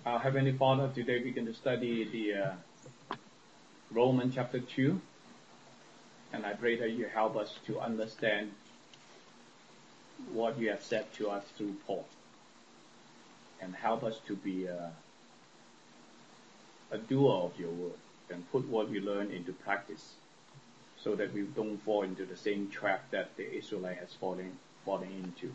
Our Heavenly Father, today we're going to study the Romans chapter 2. And I pray that you help us to understand what you have said to us through Paul. And help us to be a doer of your word and put what we learn into practice so that we don't fall into the same trap that the Israelite has fallen into.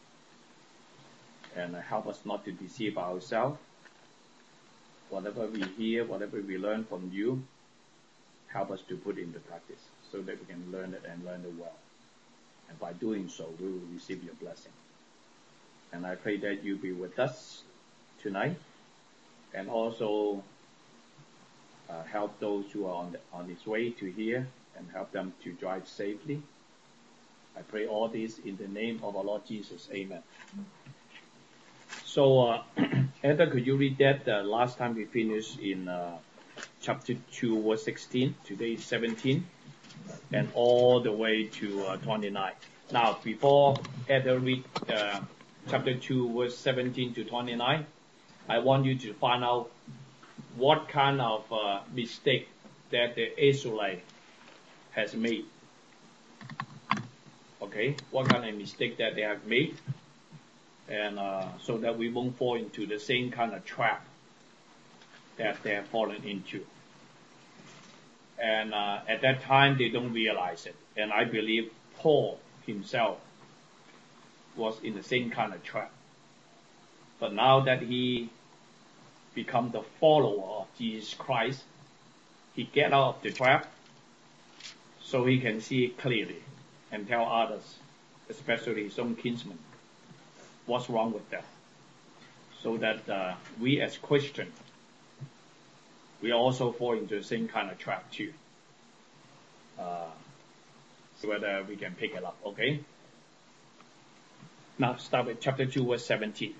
And help us not to deceive ourselves. Whatever we hear, whatever we learn from you, help us to put into practice so that we can learn it and learn it well. And by doing so, we will receive your blessing. And I pray that you be with us tonight and also help those who are on this way to hear and help them to drive safely. I pray all this in the name of our Lord Jesus. Amen. So, Heather, could you read that? Last time we finished in chapter 2, verse 16. Today is 17. And all the way to 29. Now, before Heather read chapter 2, verse 17 to 29, I want you to find out what kind of mistake that the Israelite has made. Okay? What kind of mistake that they have made. And so that we won't fall into the same kind of trap that they have fallen into. And at that time, they don't realize it. And I believe Paul himself was in the same kind of trap. But now that he become the follower of Jesus Christ, he get out of the trap so he can see it clearly and tell others, especially his own kinsmen, what's wrong with them. So that we as Christians, we also fall into the same kind of trap too. So whether we can pick it up, okay? Now start with chapter 2, verse 17.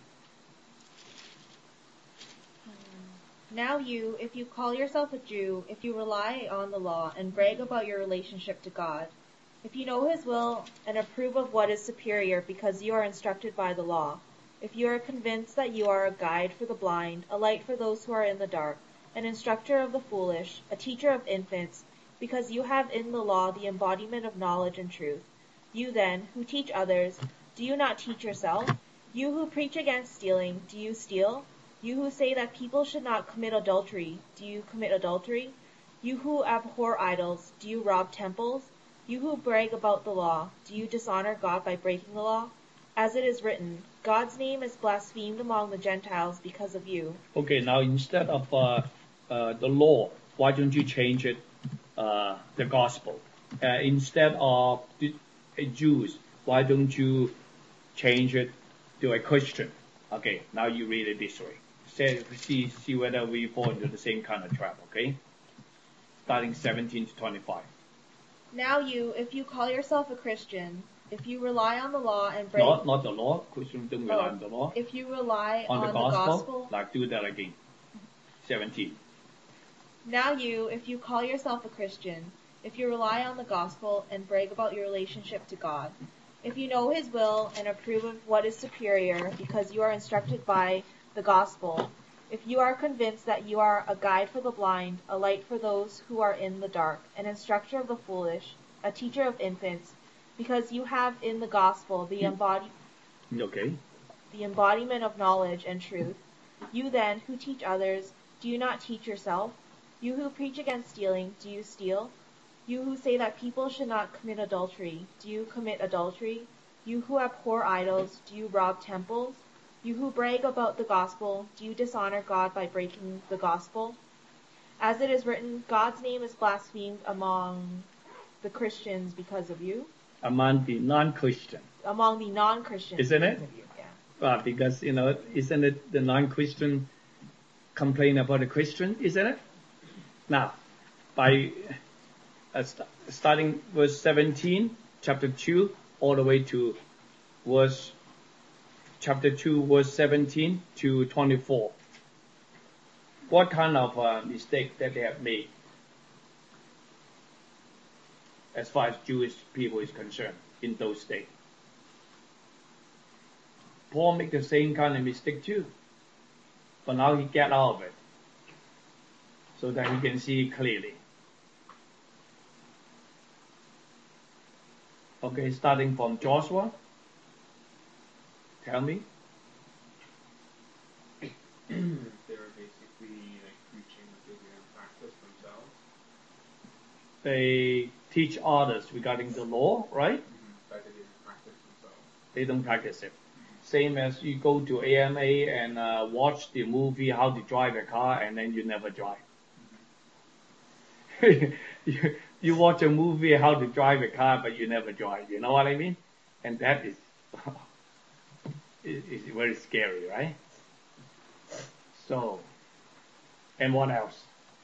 Now you, if you call yourself a Jew, if you rely on the law and brag about your relationship to God, if you know His will and approve of what is superior because you are instructed by the law, if you are convinced that you are a guide for the blind, a light for those who are in the dark, an instructor of the foolish, a teacher of infants, because you have in the law the embodiment of knowledge and truth. You then, who teach others, do you not teach yourself? You who preach against stealing, do you steal? You who say that people should not commit adultery, do you commit adultery? You who abhor idols, do you rob temples? You who brag about the law, do you dishonor God by breaking the law? As it is written, God's name is blasphemed among the Gentiles because of you. Okay, now instead of the law, why don't you change it, the gospel? Instead of the Jews, why don't you change it to a Christian? Okay, now you read it this way. See whether we fall into the same kind of trap, okay? Starting 17 to 25. Now you, if you call yourself a Christian, if you rely on the law and break... Not the law. Christians don't rely on the law. If you rely on the gospel. Like, do that again. 17. Now you, if you call yourself a Christian, if you rely on the gospel and brag about your relationship to God, if you know His will and approve of what is superior because you are instructed by the gospel, if you are convinced that you are a guide for the blind, a light for those who are in the dark, an instructor of the foolish, a teacher of infants, because you have in the gospel the embodiment of knowledge and truth, you then, who teach others, do you not teach yourself? You who preach against stealing, do you steal? You who say that people should not commit adultery, do you commit adultery? You who abhor idols, do you rob temples? You who brag about the gospel, do you dishonor God by breaking the gospel? As it is written, God's name is blasphemed among the Christians because of you. Among the non-Christian. Among the non-Christians. Isn't it? Yeah. Because, isn't it the non-Christian complain about the Christian, isn't it? Now, by starting verse 17, chapter 2, all the way to chapter 2, verse 17 to 24. What kind of mistake that they have made as far as Jewish people is concerned in those days? Paul made the same kind of mistake too. But now he get out of it so that he can see clearly. Okay, starting from Joshua. Tell me. They're basically like preaching what they didn't practice themselves. They teach others regarding the law, right? But they didn't practice themselves. They don't practice it. Same as you go to AMA and watch the movie How to Drive a Car, and then you never drive. You watch a movie How to Drive a Car, but you never drive. You know what I mean? And that is is very scary, right? So, and what else?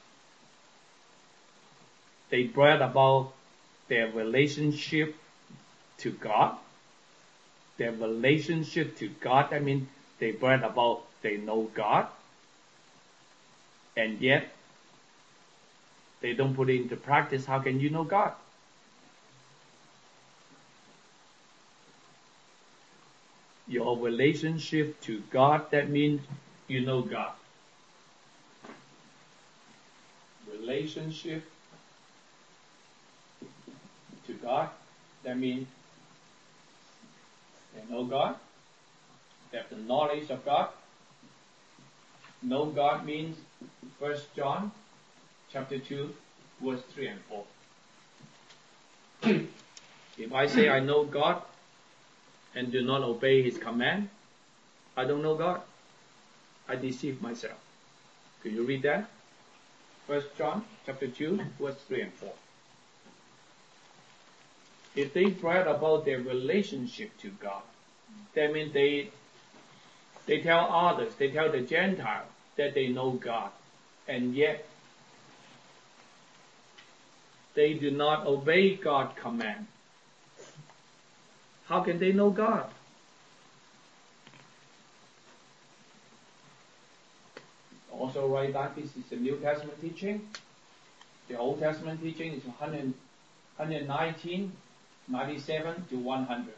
They brag about their relationship to God. Their relationship to God, I mean, they brag about they know God, and yet they don't put it into practice. How can you know God? Your relationship to God, that means you know God. Relationship to God, that means they know God. They have the knowledge of God. Know God means 1 John chapter 2, verse 3 and 4. If I say I know God and do not obey His command, I don't know God. I deceive myself. Could you read that? 1 John chapter 2, verse 3 and 4. If they brag about their relationship to God, that means they tell others, they tell the Gentiles that they know God, and yet they do not obey God's command. How can they know God? Also write that this is the New Testament teaching. The Old Testament teaching is 119, 97 to 100.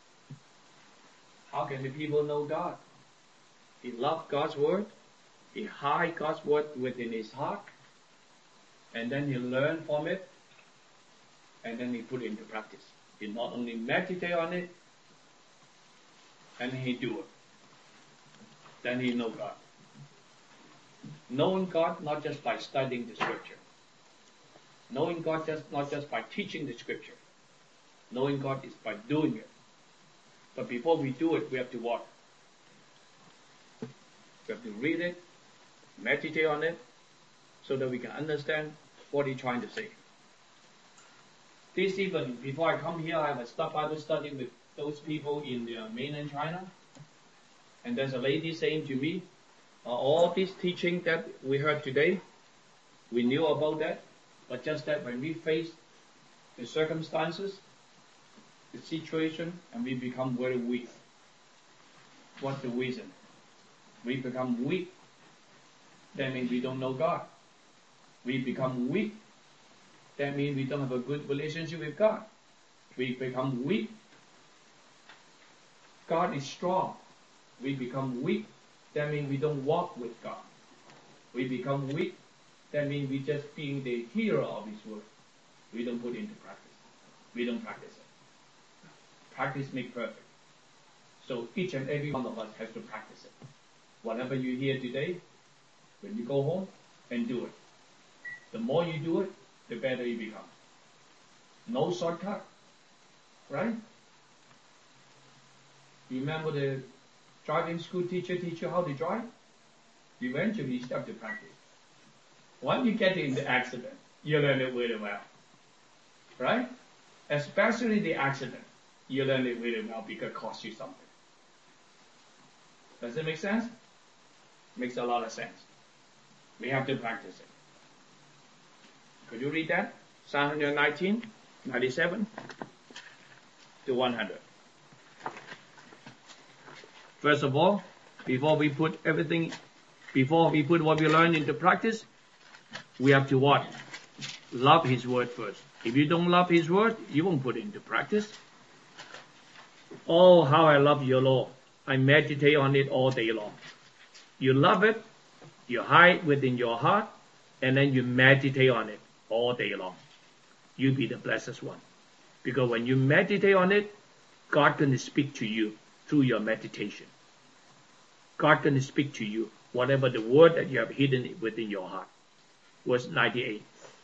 How can the people know God? He loved God's word. He hid God's word within his heart. And then he learned from it. And then he put it into practice. He not only meditate on it, and he do it. Then he know God. Knowing God not just by studying the scripture. Knowing God not just by teaching the scripture. Knowing God is by doing it. But before we do it, we have to what? We have to read it, meditate on it, so that we can understand what he's trying to say. This evening, before I come here, I have a Bible study with those people in the mainland China. And there's a lady saying to me, all this teaching that we heard today, we knew about that, but just that when we face the circumstances, the situation, and we become very weak. What's the reason? We become weak. That means we don't know God. We become weak. That means we don't have a good relationship with God. We become weak. God is strong. We become weak. That means we don't walk with God. We become weak. That means we just being the hearer of His word. We don't put it into practice. We don't practice it. Practice makes perfect. So each and every one of us has to practice it. Whatever you hear today, when you go home, and do it. The more you do it, the better you become. No shortcut. Right? You remember the driving school teacher teach you how to drive? Eventually you start to practice. Once you get in the accident, you learn it really well. Right? Especially the accident. You learn it really well because it costs you something. Does it make sense? Makes a lot of sense. We have to practice it. Could you read that? Psalm 119, 97 to 100. First of all, before we put what we learn into practice, we have to what? Love His word first. If you don't love His word, you won't put it into practice. Oh, how I love your law. I meditate on it all day long. You love it, You hide within your heart, and then you meditate on it all day long. You be the blessed one. Because when you meditate on it, God going to speak to you through your meditation. God going to speak to you, whatever the word that you have hidden within your heart. Verse 98.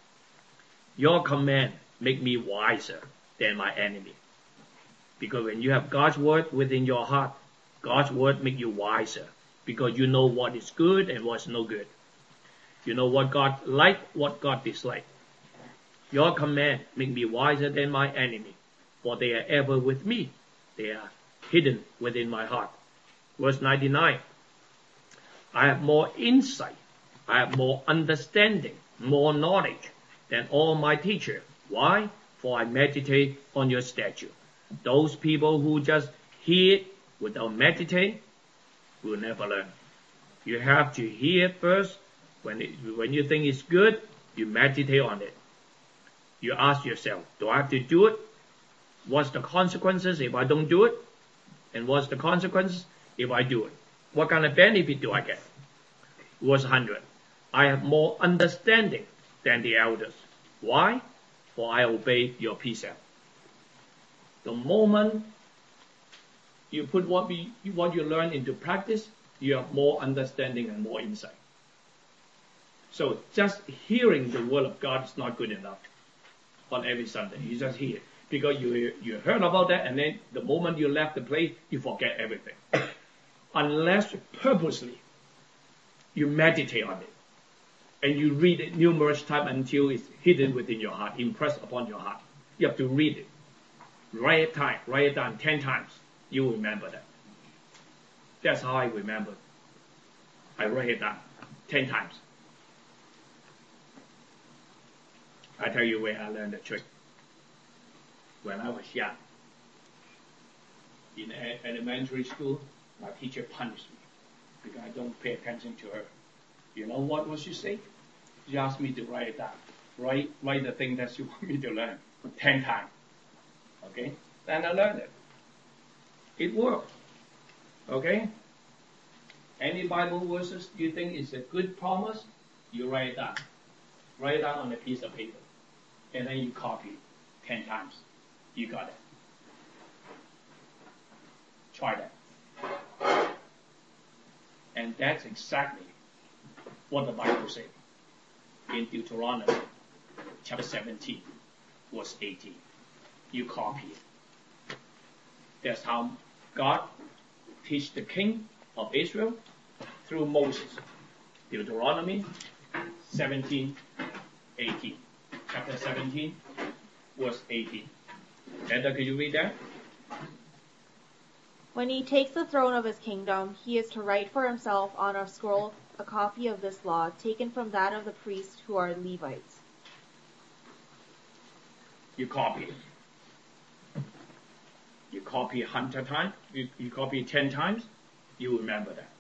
Your command make me wiser than my enemy. Because when you have God's word within your heart, God's word make you wiser. Because you know what is good and what's no good. You know what God like, what God dislike. Your command make me wiser than my enemy, for they are ever with me. They are hidden within my heart. Verse 99. I have more insight. I have more understanding, more knowledge than all my teachers. Why? For I meditate on your statute. Those people who just hear it without meditate will never learn. You have to hear it first. When you think it's good, you meditate on it. You ask yourself, do I have to do it? What's the consequences if I don't do it? And what's the consequences if I do it? What kind of benefit do I get? Verse 100. I have more understanding than the elders. Why? For I obey your precept. The moment you put what you learn into practice, you have more understanding and more insight. So just hearing the word of God is not good enough on every Sunday. You just hear it. Because you heard about that, and then the moment you left the place, you forget everything. Unless purposely you meditate on it. And you read it numerous times until it's hidden within your heart, impressed upon your heart. You have to read it. Write it down 10 times. You will remember that. That's how I remember. I write it down 10 times. I tell you where I learned the trick. When I was young, in elementary school, my teacher punished me because I don't pay attention to her. You know what was she say? She asked me to write it down. Write the thing that she want me to learn 10 times. Okay? Then I learned it. It worked. Okay? Any Bible verses you think is a good promise, you write it down. Write it down on a piece of paper. And then you copy it 10 times. You got it. Try that. And that's exactly what the Bible says in Deuteronomy chapter 17, verse 18. You copy it. That's how God teach the king of Israel through Moses. Deuteronomy 17, 18. Chapter 17, verse 18. Edda, could you read that? When he takes the throne of his kingdom, he is to write for himself on a scroll a copy of this law, taken from that of the priests who are Levites. You copy it. You copy 100 times, you copy 10 times, you remember that.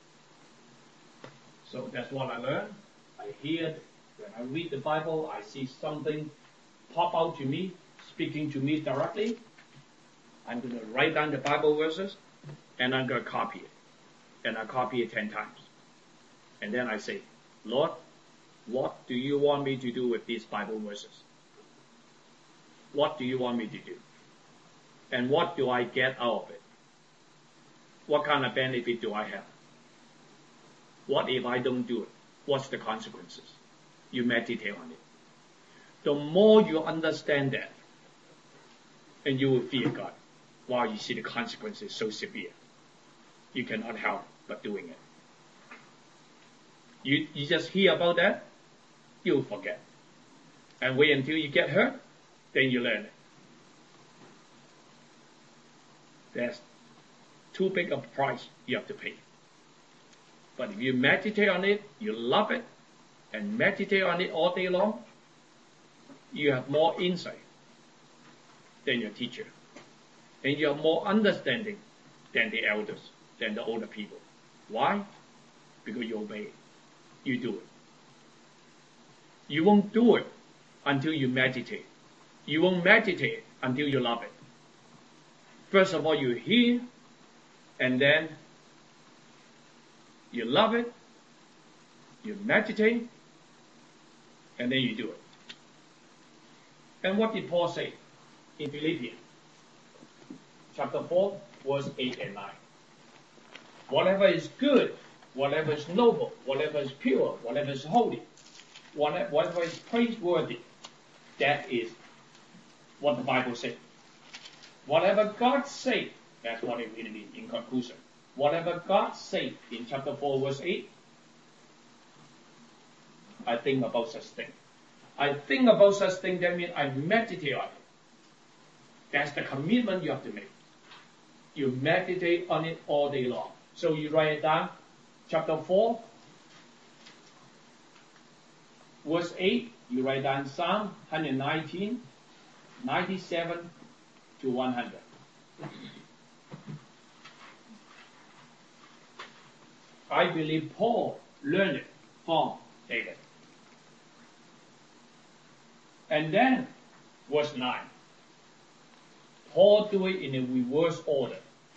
So that's what I learned. I hear it. When I read the Bible, I see something pop out to me, speaking to me directly. I'm going to write down the Bible verses, and I'm going to copy it. And I copy it 10 times. And then I say, Lord, what do you want me to do with these Bible verses? What do you want me to do? And what do I get out of it? What kind of benefit do I have? What if I don't do it? What's the consequences? You meditate on it. The more you understand that, and you will fear God. Wow, you see the consequences so severe. You cannot help but doing it. You just hear about that, you'll forget. And wait until you get hurt, then you learn it. That's too big a price you have to pay. But if you meditate on it, you love it, and meditate on it all day long, you have more insight than your teacher. And you have more understanding than the elders, than the older people. Why? Because you obey it. You do it. You won't do it until you meditate. You won't meditate until you love it. First of all, you hear, and then you love it, you meditate, and then you do it. And what did Paul say in Philippians? Chapter 4, verse 8 and 9. Whatever is good, whatever is noble, whatever is pure, whatever is holy, whatever is praiseworthy, that is what the Bible says. Whatever God says, that's what it really means in conclusion. Whatever God says in chapter 4, verse 8, I think about such thing. I think about such thing, that means I meditate on it. That's the commitment you have to make. You meditate on it all day long. So you write it down, chapter 4, verse 8, you write down Psalm 119, 97 to 100. I believe Paul learned it from David. And then, verse 9. Paul do it in a reverse order.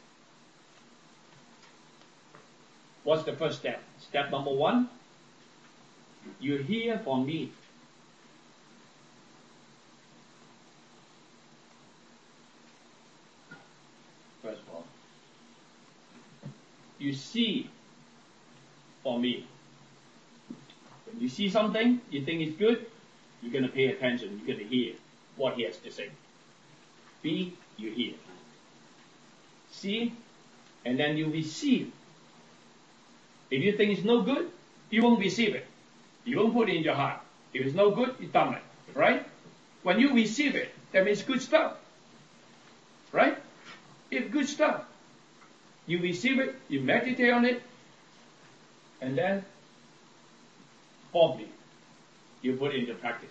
What's the first step? Step number 1, you hear from me. First of all, you see from me. When you see something, you think it's good, you're going to pay attention, you're going to hear what he has to say. B, you hear. C, and then you receive. If you think it's no good, you won't receive it. You won't put it in your heart. If it's no good, you dump it. Right? When you receive it, that means good stuff. Right? It's good stuff. You receive it, you meditate on it, and then, fourthly, you put it into practice.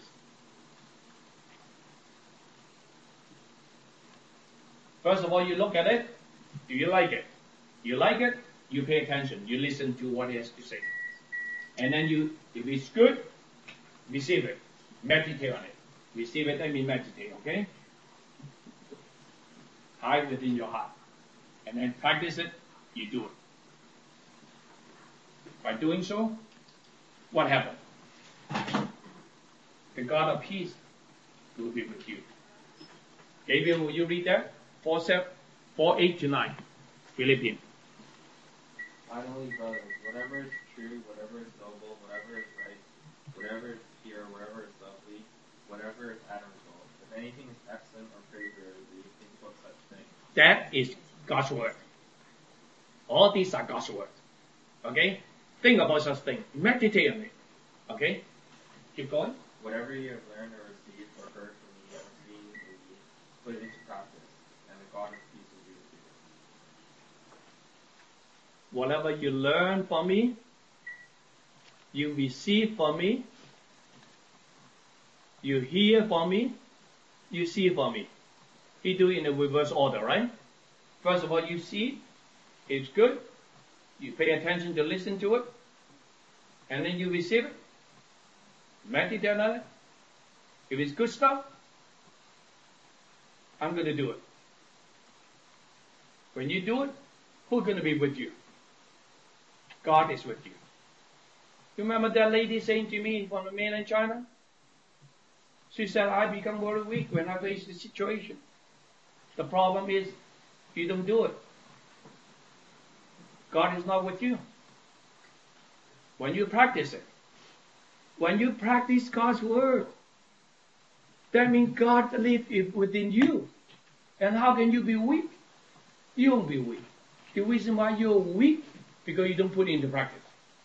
First of all, you look at it. Do you like it? You like it, you pay attention. You listen to what he has to say. And then if it's good, receive it. Meditate on it. Receive it, I mean meditate, okay? Hide within your heart. And then practice it, you do it. By doing so, what happened? The God of peace will be with you. Gabriel, will you read that? 4:8 to 9. Philippians. Finally, brothers, whatever is true, whatever is noble, whatever is right, whatever is pure, whatever is lovely, whatever is admirable, if anything is excellent or praiseworthy, think about such things. That is God's word. All these are God's word. Okay? Think about such things. Meditate on it. Okay? Keep going. Whatever you have learned or received or heard from me or seen in me, put it into practice, and the God of peace will be with you. Whatever you learn from me, you receive from me, you hear from me, you see from me. He do it in a reverse order, right? First of all, you see, it's good. You pay attention to listen to it. And then you receive it. Meditate on it. If it's good stuff, I'm going to do it. When you do it, who's going to be with you? God is with you. You remember that lady saying to me from the mainland China? She said, I become very weak when I face the situation. The problem is, you don't do it. God is not with you. When you practice it, when you practice God's word, that means God lives within you. And how can you be weak? You won't be weak. The reason why you're weak, because you don't put it into practice.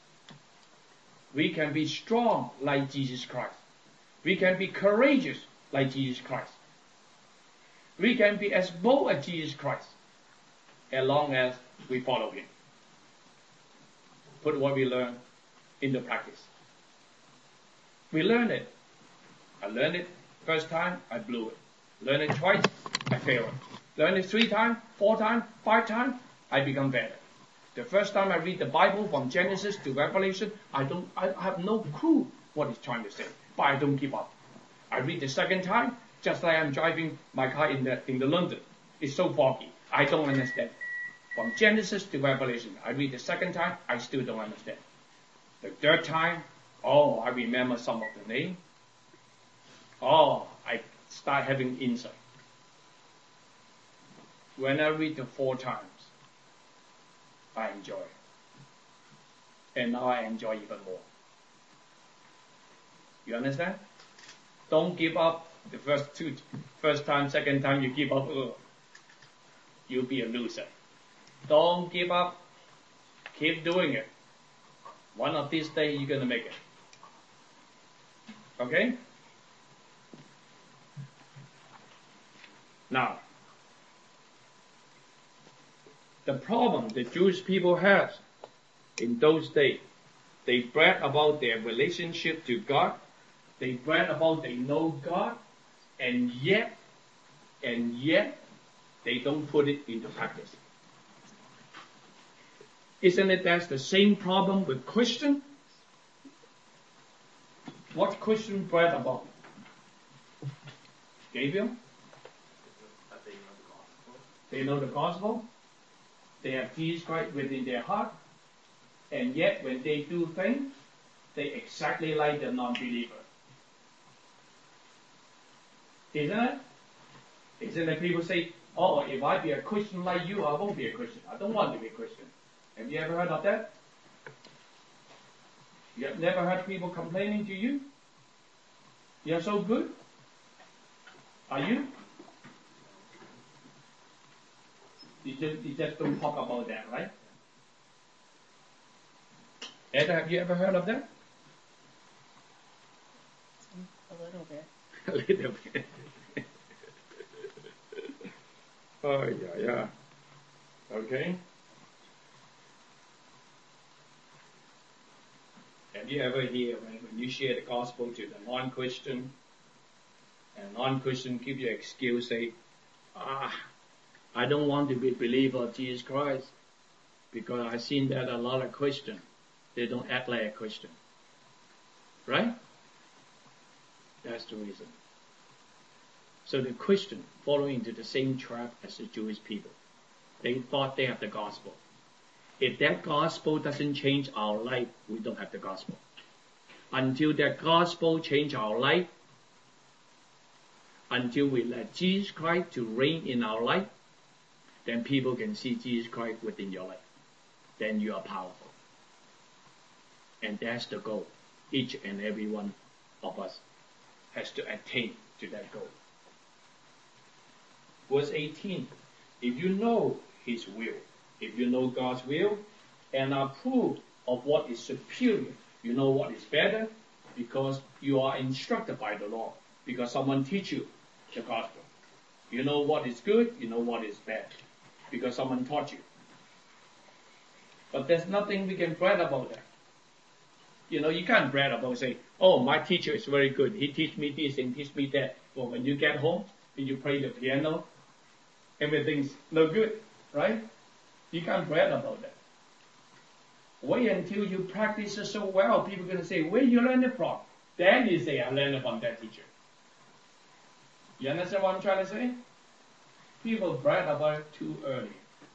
We can be strong like Jesus Christ. We can be courageous like Jesus Christ. We can be as bold as Jesus Christ, as long as we follow him. Put what we learn into practice. We learn it. I learned it first time, I blew it. Learn it twice, I failed it. Learn it 3 times, 4 times, 5 times, I become better. The first time I read the Bible from Genesis to Revelation, I have no clue what it's trying to say, but I don't give up. I read the second time, just like I'm driving my car in the London. It's so foggy. I don't understand. From Genesis to Revelation, I read the second time, I still don't understand. The third time, oh, I remember some of the name. Oh, I start having insight. When I read the 4 times, I enjoy it. And now I enjoy even more. You understand? Don't give up the first time, second time you give up, you'll be a loser. Don't give up. Keep doing it. One of these days you're going to make it. Okay? Now, the problem the Jewish people has in those days, they brag about their relationship to God. They brag about they know God, and yet, they don't put it into practice. Isn't it that's the same problem with Christian? What Christian brag about? Gabriel? That they know the gospel. They know the gospel. They have Jesus Christ within their heart. And yet, when they do things, they exactly like the non-believer. Isn't it? Isn't it people say, oh, if I be a Christian like you, I won't be a Christian. I don't want to be a Christian. Have you ever heard of that? You have never heard people complaining to you? You're so good? Are you? You just don't talk about that, right? Ed, have you ever heard of that? A little bit. A little bit. Oh, yeah. Okay. Have you ever heard when you share the gospel to the non-Christian, and non-Christian give you an excuse, say, I don't want to be a believer of Jesus Christ because I've seen that a lot of Christians, they don't act like a Christian. Right? That's the reason. So the Christian following into the same trap as the Jewish people. They thought they have the gospel. If that gospel doesn't change our life, we don't have the gospel. Until that gospel change our life, until we let Jesus Christ to reign in our life, then people can see Jesus Christ within your life. Then you are powerful. And that's the goal. Each and every one of us has to attain to that goal. Verse 18, if you know His will, if you know God's will, and are approved of what is superior, you know what is better, because you are instructed by the Lord, because someone teach you the gospel. You know what is good, you know what is bad, because someone taught you. But there's nothing we can brag about that. You know, you can't brag about say, oh, my teacher is very good. He teach me this and teach me that. But when you get home and you play the piano, everything's no good, right? You can't brag about that. Wait until you practice it so well, people are going to say, where you learn it from? Then you say, I learned it from that teacher. You understand what I'm trying to say? People brag about it too early.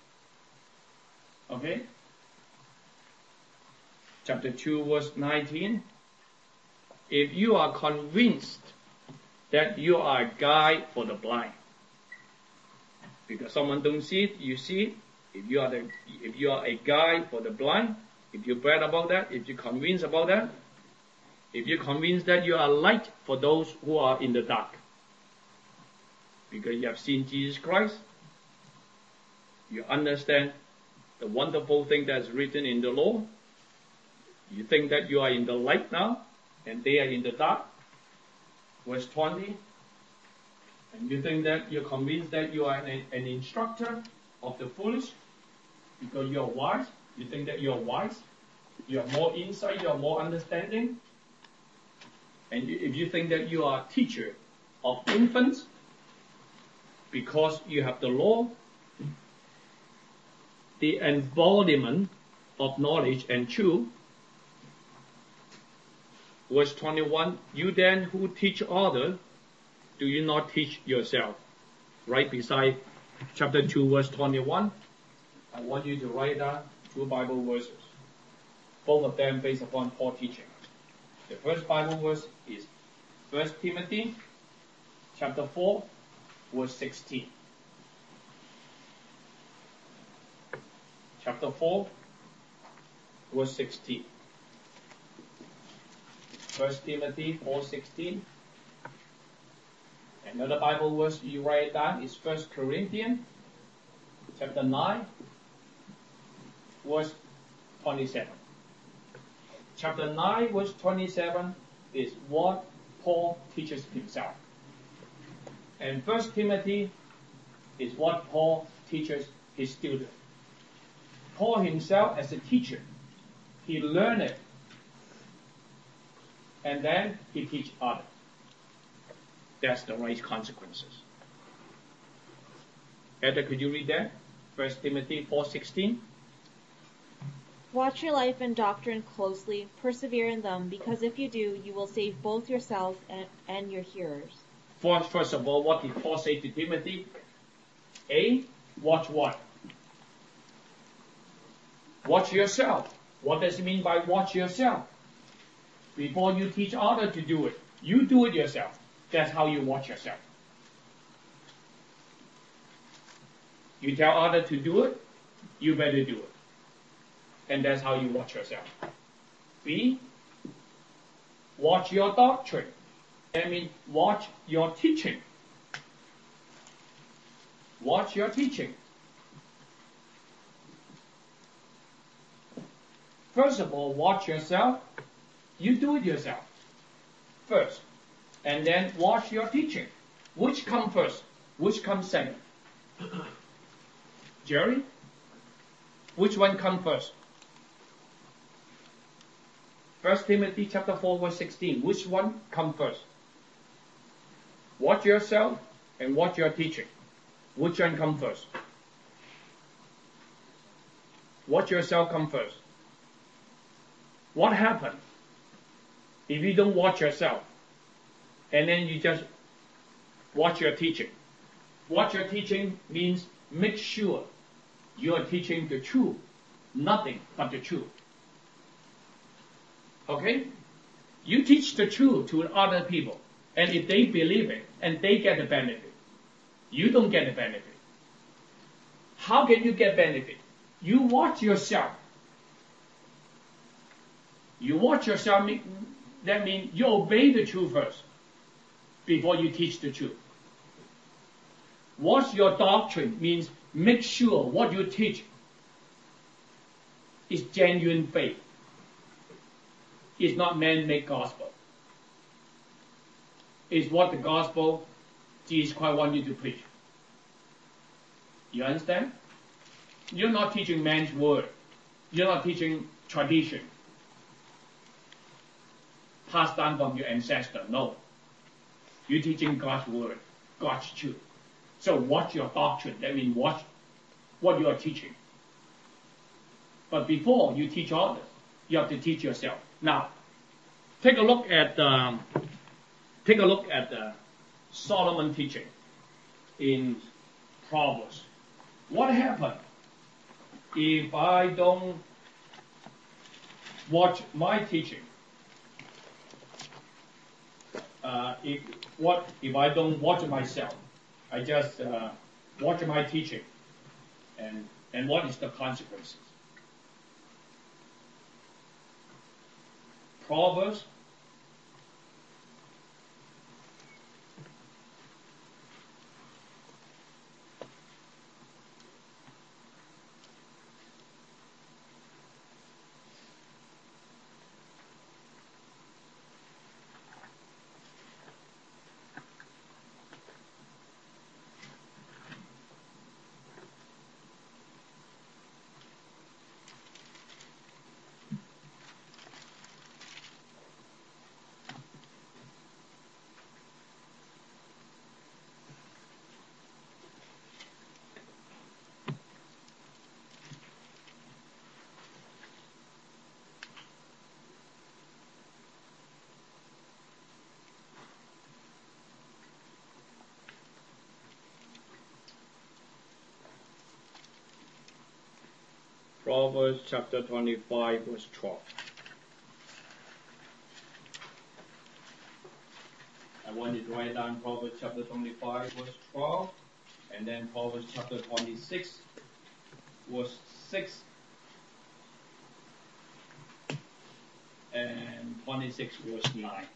Okay? Chapter 2, verse 19. If you are convinced that you are a guide for the blind, because someone don't see it, you see it. If you are a guide for the blind, if you brag about that, if you're convinced about that, if you're convinced that you are light for those who are in the dark, because you have seen Jesus Christ, you understand the wonderful thing that's written in the law, you think that you are in the light now, and they are in the dark, verse 20, and you think that you're convinced that you are an instructor of the foolish, because you're wise, you think that you're wise, you have more insight, you have more understanding, and if you think that you are a teacher of infants, because you have the law, the embodiment of knowledge and truth, verse 21, you then who teach others, do you not teach yourself? Right beside chapter 2, verse 21, I want you to write down 2 Bible verses. both of them based upon Paul's teaching. The first Bible verse is 1 Timothy chapter 4, verse 16. Chapter 4, verse 16. 1 Timothy 4:16. Another Bible verse you write down is 1 Corinthians chapter 9, verse 27. Chapter 9, verse 27 is what Paul teaches himself. And 1 Timothy is what Paul teaches his student. Paul himself as a teacher, he learned it, and then he teach others. That's the right consequences. Heather, could you read that? 1 Timothy 4:16. Watch your life and doctrine closely, persevere in them, because if you do, you will save both yourself and your hearers. First of all, what did Paul say to Timothy? Watch what? Watch yourself. What does it mean by watch yourself? Before you teach others to do it, you do it yourself. That's how you watch yourself. You tell others to do it, you better do it. And that's how you watch yourself. B, watch your doctrine. That means watch your teaching. Watch your teaching. First of all, watch yourself. You do it yourself first. And then watch your teaching. Which comes first? Which comes second? Jerry? Which one comes first? 1 Timothy chapter 4, verse 16. Which one comes first? Watch yourself and watch your teaching. Which one comes first? Watch yourself come first. What happens if you don't watch yourself and then you just watch your teaching? Watch your teaching means make sure you are teaching the truth, nothing but the truth. Okay? You teach the truth to other people, and if they believe it and they get the benefit, you don't get the benefit. How can you get benefit? You watch yourself. You watch yourself, that means you obey the truth first before you teach the truth. Watch your doctrine means make sure what you teach is genuine faith. It's not man-made gospel. It's what the gospel Jesus Christ wants you to preach. You understand? You're not teaching man's word. You're not teaching tradition passed down from your ancestor. No. You're teaching God's word, God's truth. So watch your doctrine. That means watch what you are teaching. But before you teach others, you have to teach yourself. Now, take a look at Solomon teaching in Proverbs. What happened if I don't watch my teaching? If I don't watch myself? I just watch my teaching, and what is the consequences? Proverbs Proverbs chapter 25 verse 12. I want you to write down Proverbs chapter 25 verse 12, and then Proverbs chapter 26 verse 6, and 26 verse 9.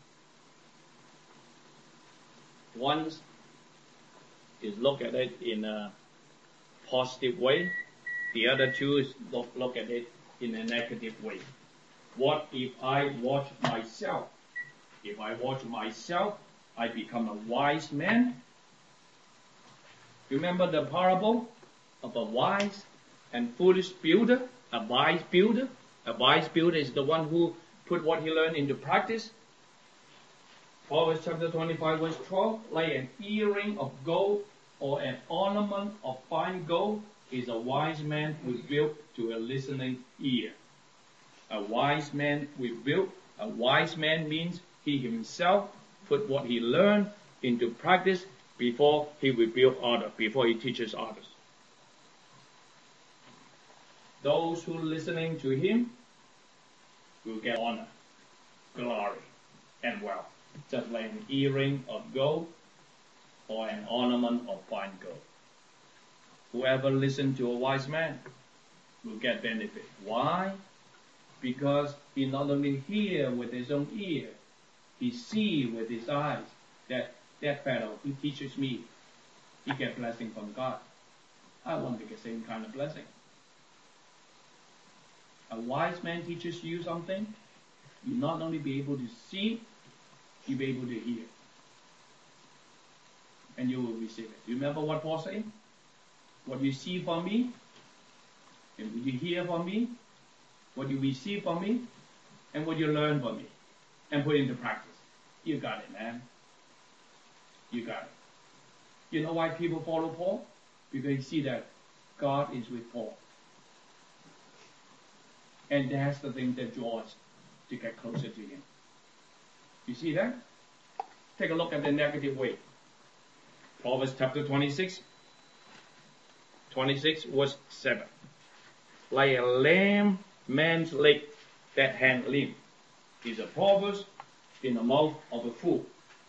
One is look at it in a positive way. The other two is look at it in a negative way. What if I watch myself? If I watch myself, I become a wise man. Remember the parable of a wise and foolish builder? A wise builder? A wise builder is the one who put what he learned into practice. Proverbs chapter 25 verse 12, like an earring of gold or an ornament of fine gold is a wise man with built to a listening ear. A wise man with built. A wise man means he himself put what he learned into practice before he will build others, before he teaches others. Those who are listening to him will get honor, glory, and wealth, just like an earring of gold or an ornament of fine gold. Whoever listens to a wise man will get benefit. Why? Because he not only hear with his own ear, he see with his eyes that fellow who teaches me, he get blessing from God. I want to get the same kind of blessing. A wise man teaches you something, you not only be able to see, you'll be able to hear. And you will receive it. You remember what Paul said? What you see from me, and what you hear from me, what you receive from me, and what you learn from me, and put into practice. You got it, man. You got it. You know why people follow Paul? Because they see that God is with Paul. And that's the thing that draws to get closer to him. You see that? Take a look at the negative way. Proverbs chapter 26 verse 7. Like a lame man's leg that hand limp is a proverb in the mouth of a fool.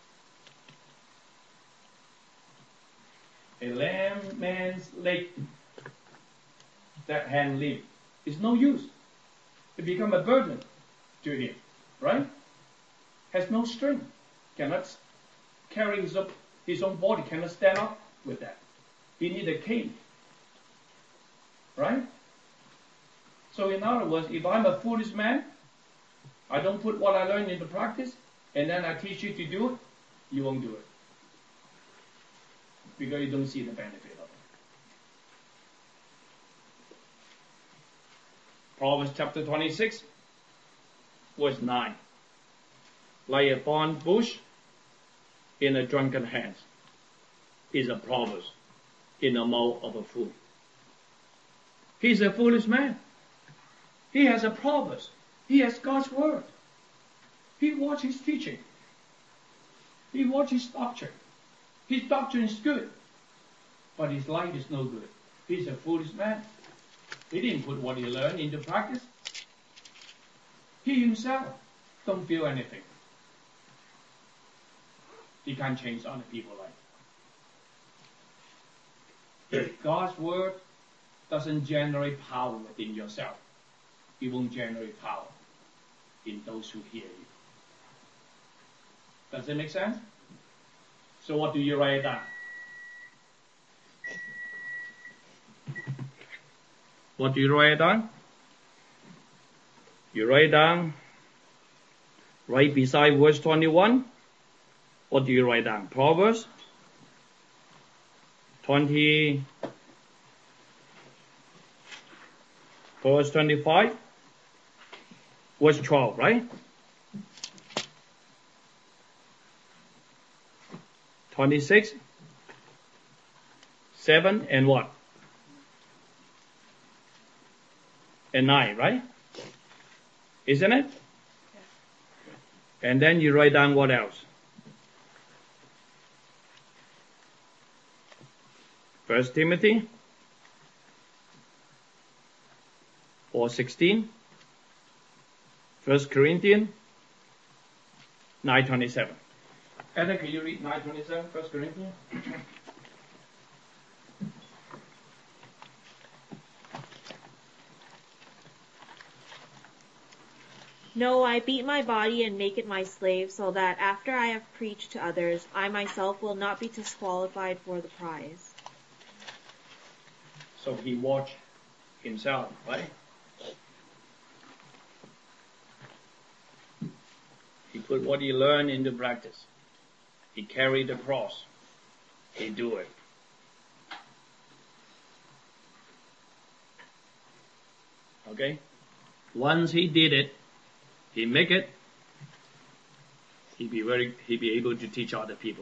A lame man's leg that hand limp is no use. It becomes a burden to him, right? Has no strength, cannot carry his own body, cannot stand up with that. He needs a cane, right? So in other words, if I'm a foolish man, I don't put what I learned into practice, and then I teach you to do it, you won't do it. Because you don't see the benefit of it. Proverbs chapter 26, verse 9. Like a thorn bush in a drunken hand is a proverb in the mouth of a fool. He's a foolish man. He has a proverb. He has God's word. He watches his teaching. He watches his doctrine. His doctrine is good, but his life is no good. He's a foolish man. He didn't put what he learned into practice. He himself don't feel anything. He can't change other people's life. If God's word doesn't generate power within yourself, it won't generate power in those who hear you. Does that make sense? So what do you write down? What do you write down? You write down right beside verse 21. What do you write down? Proverbs 20, verse 25, verse 12, right? 26, 7, and what? And 9, right? Isn't it? And then you write down what else? 1 Timothy 4:16. 1 Corinthians 9:27. Ella, can you read 9:27, 1 Corinthians? No, I beat my body and make it my slave, so that after I have preached to others, I myself will not be disqualified for the prize. So he watched himself, right? He put what he learned into practice. He carried the cross. He do it. Okay? Once he did it, he make it, he be able to teach other people.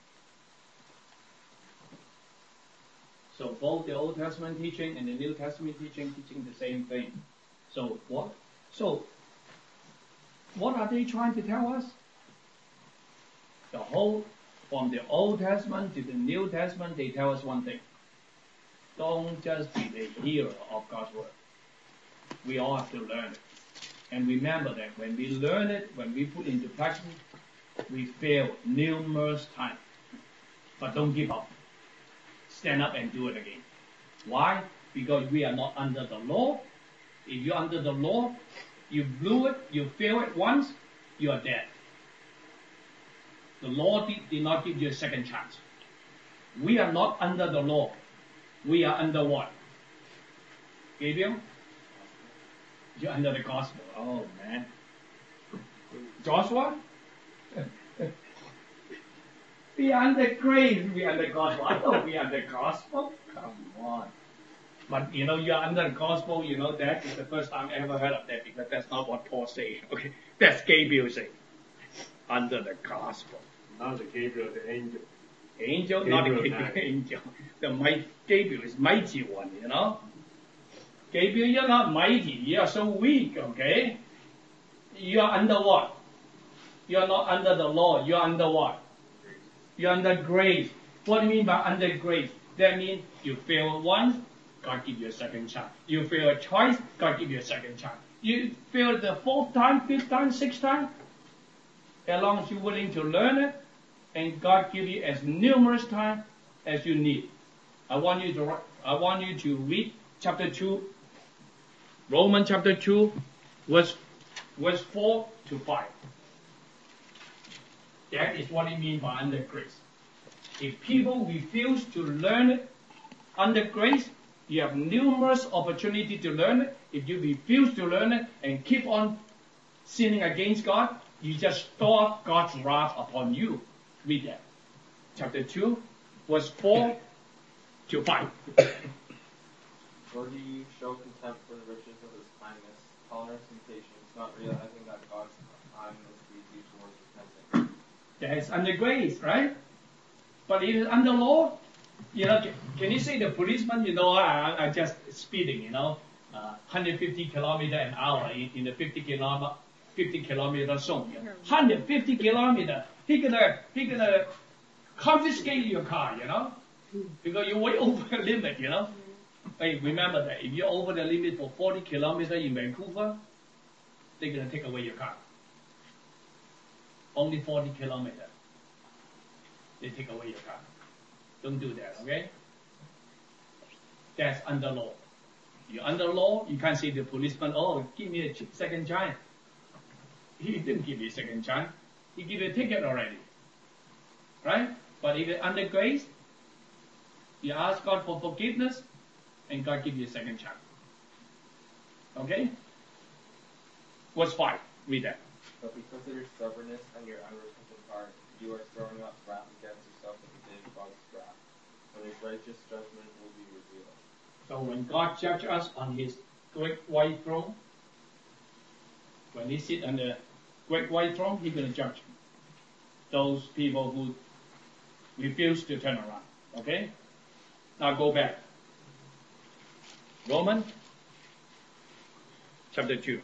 So both the Old Testament teaching and the New Testament teaching the same thing. So what are they trying to tell us? From the Old Testament to the New Testament, they tell us one thing. Don't just be the hearer of God's word. We all have to learn it. And remember that when we learn it, when we put into practice, we fail numerous times. But don't give up. Stand up and do it again. Why? Because we are not under the law. If you're under the law, you blew it, you fail it once, you are dead. The law did not give you a second chance. We are not under the law. We are under what? Gabriel? You're under the gospel. Oh, man. Joshua? We are under grace. We are under gospel. I know we are under gospel. Come on. But you are under the gospel, that is the first time I ever heard of that, because that's not what Paul said. Okay, that's Gabriel saying. Under the gospel. Not the Gabriel, the angel. Angel, not the Gabriel, angel. Gabriel is mighty one, Gabriel, you're not mighty. You are so weak, okay? You are under what? You are not under the law. You are under what? You are under grace. What do you mean by under grace? That means you fail once, God give you a second chance. You fail twice, God give you a second chance. You fail the fourth time, fifth time, sixth time, as long as you're willing to learn it, and God give you as numerous time as you need. I want you to read chapter 2, Romans chapter 2, verse 4 to 5. That is what it means by under grace. If people refuse to learn it under grace, you have numerous opportunities to learn it. If you refuse to learn it and keep on sinning against God, you just store God's wrath upon you. Read that. Chapter 2, verse 4 to 5. Or do you show contempt for the riches of his kindness, tolerance and patience, not realizing that God's kindness leads you towards repentance? That's under grace, right? But it is under law. Can you say the policeman, I just speeding, 150 kilometer an hour in the 50 kilometer zone. 150 kilometer, he gonna confiscate your car, because you're way over the limit, Hey, remember that if you're over the limit for 40 kilometers in Vancouver, they're gonna take away your car. Only 40 kilometers. They take away your car. Don't do that, okay? That's under law. You're under law, you can't say to the policeman, give me a second chance. He didn't give you a second chance. He gave you a ticket already. Right? But if you're under grace, you ask God for forgiveness, and God give you a second chance. Okay? Verse 5. Read that. But because of your stubbornness and your unrepentant heart, you are throwing up wrath against yourself at the day of God's wrath, when his righteous judgment will be revealed. So when God judges us on his great white throne, when he sits on the great white throne, he's going to judge those people who refuse to turn around. Okay? Now go back. Romans chapter 2.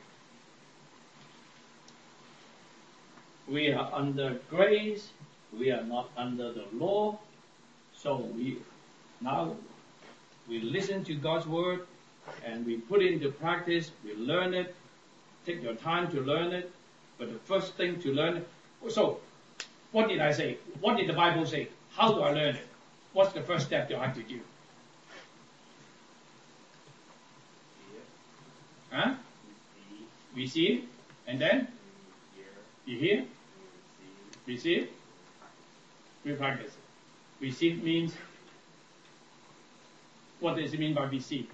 We are under grace. We are not under the law. So we listen to God's word. and we put it into practice, we learn it, take your time to learn it, but the first thing to learn it. So, what did I say? What did the Bible say? How do I learn it? What's the first step you have to do? Huh? We see it, and then you hear, we see it, we practice it. Receive means, what does it mean by receive?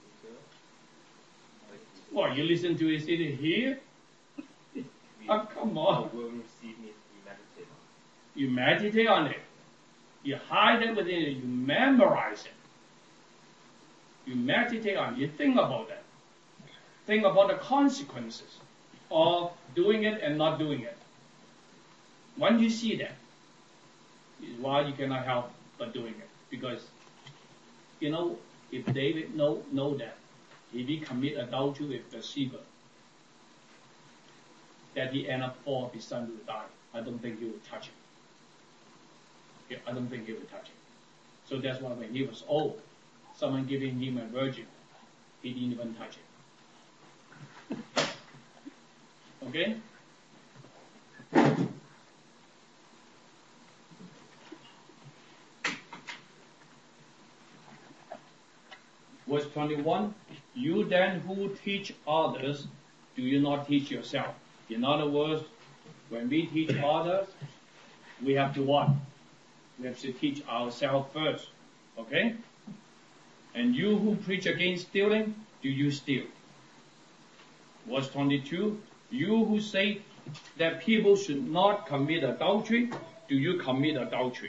Well, you listen to it, is it here? Oh, come on. Will receive means we meditate on it. You meditate on it. You hide it within it. You memorize it. You meditate on it. You think about it. Think about the consequences of doing it and not doing it. Once you see that, is why you cannot help but doing it. Because, if David know that, if he commit adultery with Bathsheba, that he end up fall, his son will die, I don't think he will touch it. Yeah, I don't think he will touch it. So that's why when he was old, someone giving him a virgin, he didn't even touch it. Okay? Verse 21, you then who teach others, do you not teach yourself? In other words, when we teach others, we have to what? We have to teach ourselves first. Okay? And you who preach against stealing, do you steal? Verse 22, you who say that people should not commit adultery, do you commit adultery?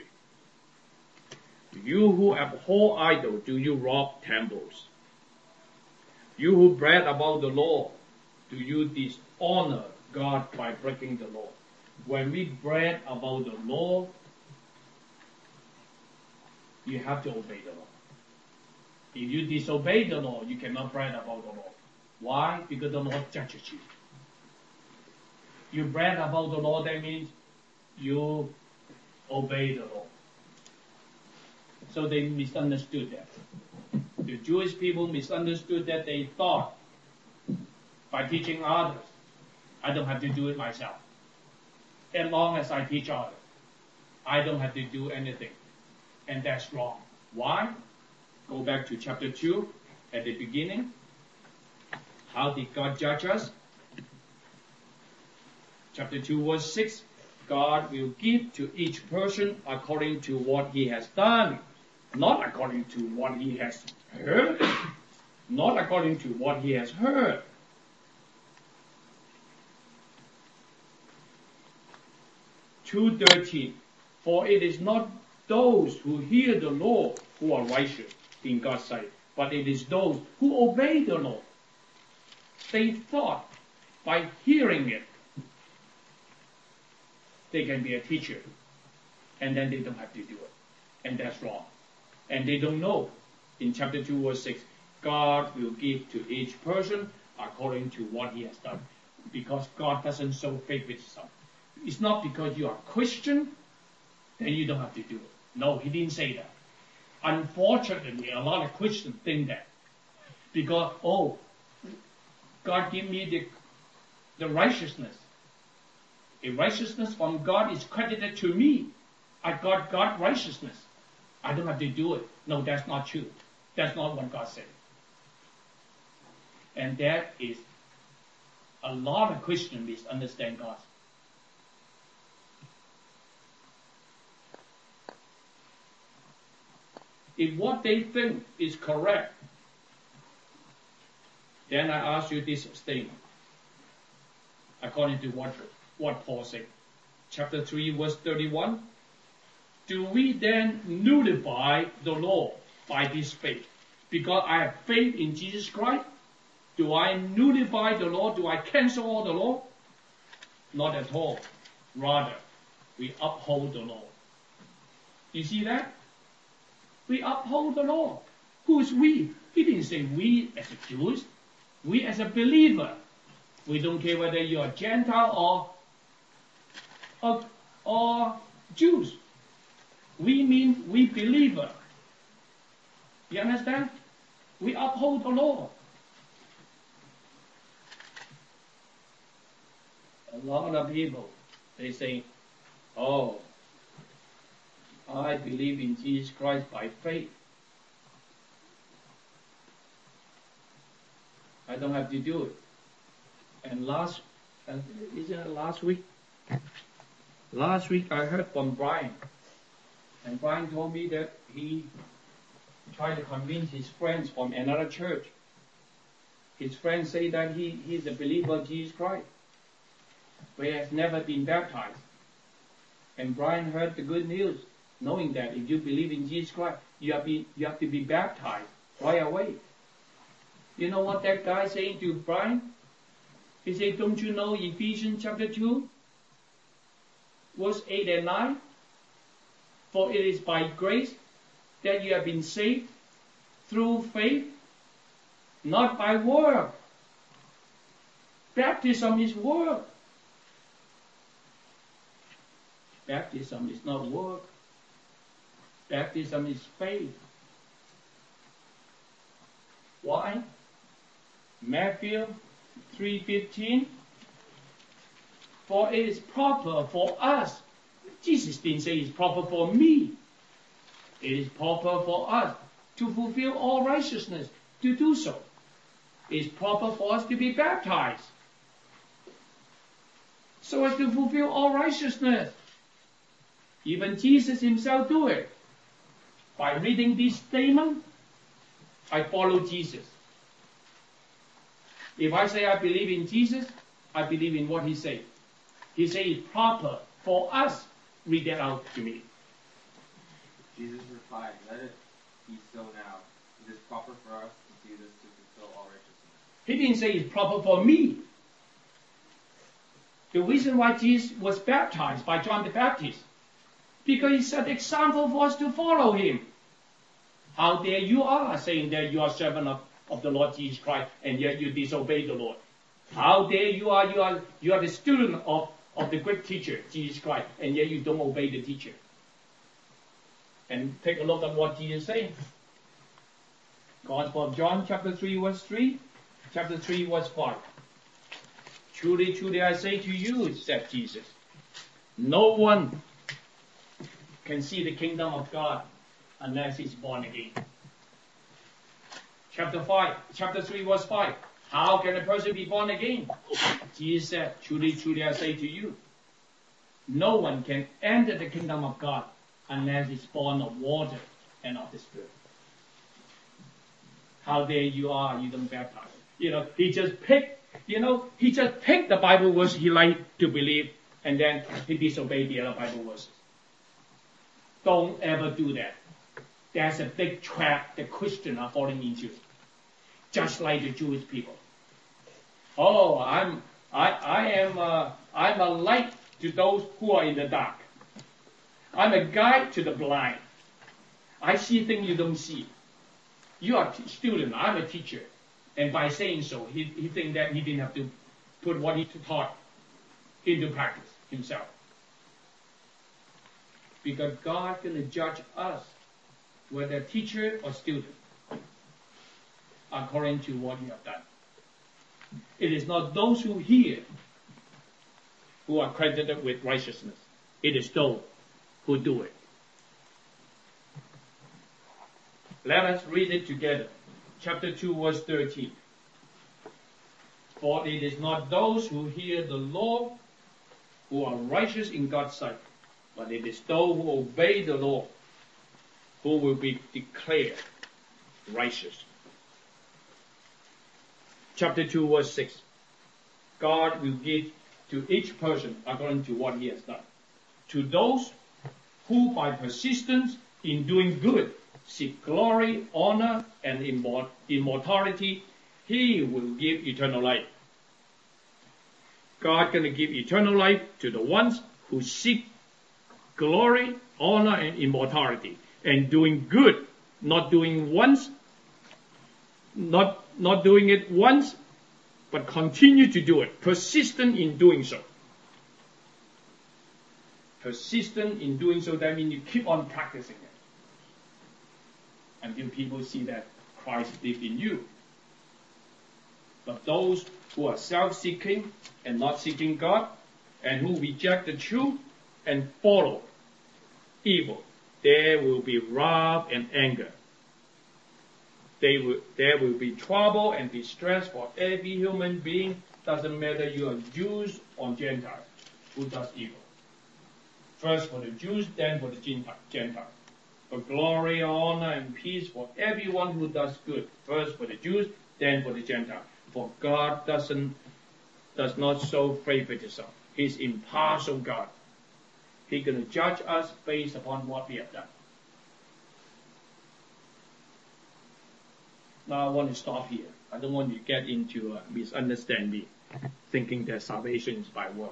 You who abhor idols, do you rob temples? You who brag about the law, do you dishonor God by breaking the law? When we brag about the law, you have to obey the law. If you disobey the law, you cannot brag about the law. Why? Because the law judges you. You brag about the law, that means you obey the law. So they misunderstood that. The Jewish people misunderstood that. They thought, by teaching others, I don't have to do it myself. As long as I teach others, I don't have to do anything. And that's wrong. Why? Go back to chapter 2 at the beginning. How did God judge us? Chapter 2 verse 6. God will give to each person according to what he has done. Not according to what he has heard. Not according to what he has heard. Two 13. For it is not those who hear the law who are righteous in God's sight, but it is those who obey the law. They thought by hearing it, they can be a teacher, and then they don't have to do it. And that's wrong. And they don't know. In chapter 2 verse 6, God will give to each person according to what he has done. Because God doesn't show favoritism. It's not because you are Christian, then you don't have to do it. No, he didn't say that. Unfortunately, a lot of Christians think that. Because, God give me the righteousness. A righteousness from God is credited to me. I got God's righteousness. I don't have to do it. No, that's not true. That's not what God said. And that is a lot of Christians misunderstand God. If what they think is correct, then I ask you this statement. According to what Paul said. Chapter 3 verse 31. Do we then nullify the law by this faith? Because I have faith in Jesus Christ? Do I nullify the law? Do I cancel all the law? Not at all. Rather, we uphold the law. You see that? We uphold the law. Who is we? He didn't say we as a Jews. We as a believer. We don't care whether you are Gentile or Jews. We mean we believer. You understand? We uphold the law. A lot of people, they say, oh, I believe in Jesus Christ by faith. I don't have to do it. And isn't it last week? Last week I heard from Brian. And Brian told me that he tried to convince his friends from another church. His friends say that he's a believer of Jesus Christ, but he has never been baptized. And Brian heard the good news, knowing that if you believe in Jesus Christ, you have to be baptized right away. You know what that guy saying to Brian? He said, don't you know Ephesians chapter 2, verse 8 and 9? For it is by grace that you have been saved through faith, not by work. Baptism is work. Baptism is not work. Baptism is faith. Why? Matthew 3:15. For it is proper for us. Jesus didn't say it's proper for me. It is proper for us to fulfill all righteousness, to do so. It is proper for us to be baptized, so as to fulfill all righteousness. Even Jesus himself do it. By reading this statement, I follow Jesus. If I say I believe in Jesus, I believe in what he said. He said it's proper for us. Read that out to me. Jesus replied, let it be so now. It is proper for us to do this to fulfill all righteousness. He didn't say it's proper for me. The reason why Jesus was baptized by John the Baptist, because he set example for us to follow him. How dare you are saying that you are servant of the Lord Jesus Christ, and yet you disobey the Lord. How dare you are the student of the great teacher, Jesus Christ, and yet you don't obey the teacher. And take a look at what Jesus said. Gospel of John, chapter 3, verse 3, chapter 3, verse 5. Truly, truly, I say to you, said Jesus, no one can see the kingdom of God unless he's born again. Chapter 3, verse 5. How can a person be born again? Jesus said, truly, truly, I say to you, no one can enter the kingdom of God unless he's born of water and of the Spirit. How dare you are, you don't baptize. He just picked the Bible verse he liked to believe, and then he disobeyed the other Bible verses. Don't ever do that. That's a big trap the Christians are falling into. Just like the Jewish people. Oh, I'm a light to those who are in the dark. I'm a guide to the blind. I see things you don't see. You are a student, I'm a teacher. And by saying so, he thinks that he didn't have to put what he taught into practice himself. Because God's going to judge us, whether teacher or student, according to what you have done. It is not those who hear who are credited with righteousness. It is those who do it. Let us read it together. Chapter 2, verse 13. For it is not those who hear the law who are righteous in God's sight, but it is those who obey the law who will be declared righteous. Chapter 2, verse 6. God will give to each person according to what he has done. To those who by persistence in doing good seek glory, honor, and immortality, he will give eternal life. God going to give eternal life to the ones who seek glory, honor, and immortality, and doing good, not doing it once, but continue to do it, persistent in doing so. Persistent in doing so, that means you keep on practicing it until people see that Christ lives in you. But those who are self-seeking and not seeking God, and who reject the truth and follow evil, there will be wrath and anger. There will be trouble and distress for every human being, doesn't matter you are Jews or Gentiles, who does evil. First for the Jews, then for the Gentiles. For glory, honor, and peace for everyone who does good. First for the Jews, then for the Gentiles. For God does not show favoritism. He's impartial God. He's going to judge us based upon what we have done. Now I want to stop here. I don't want to get into a misunderstanding, thinking that salvation is by work.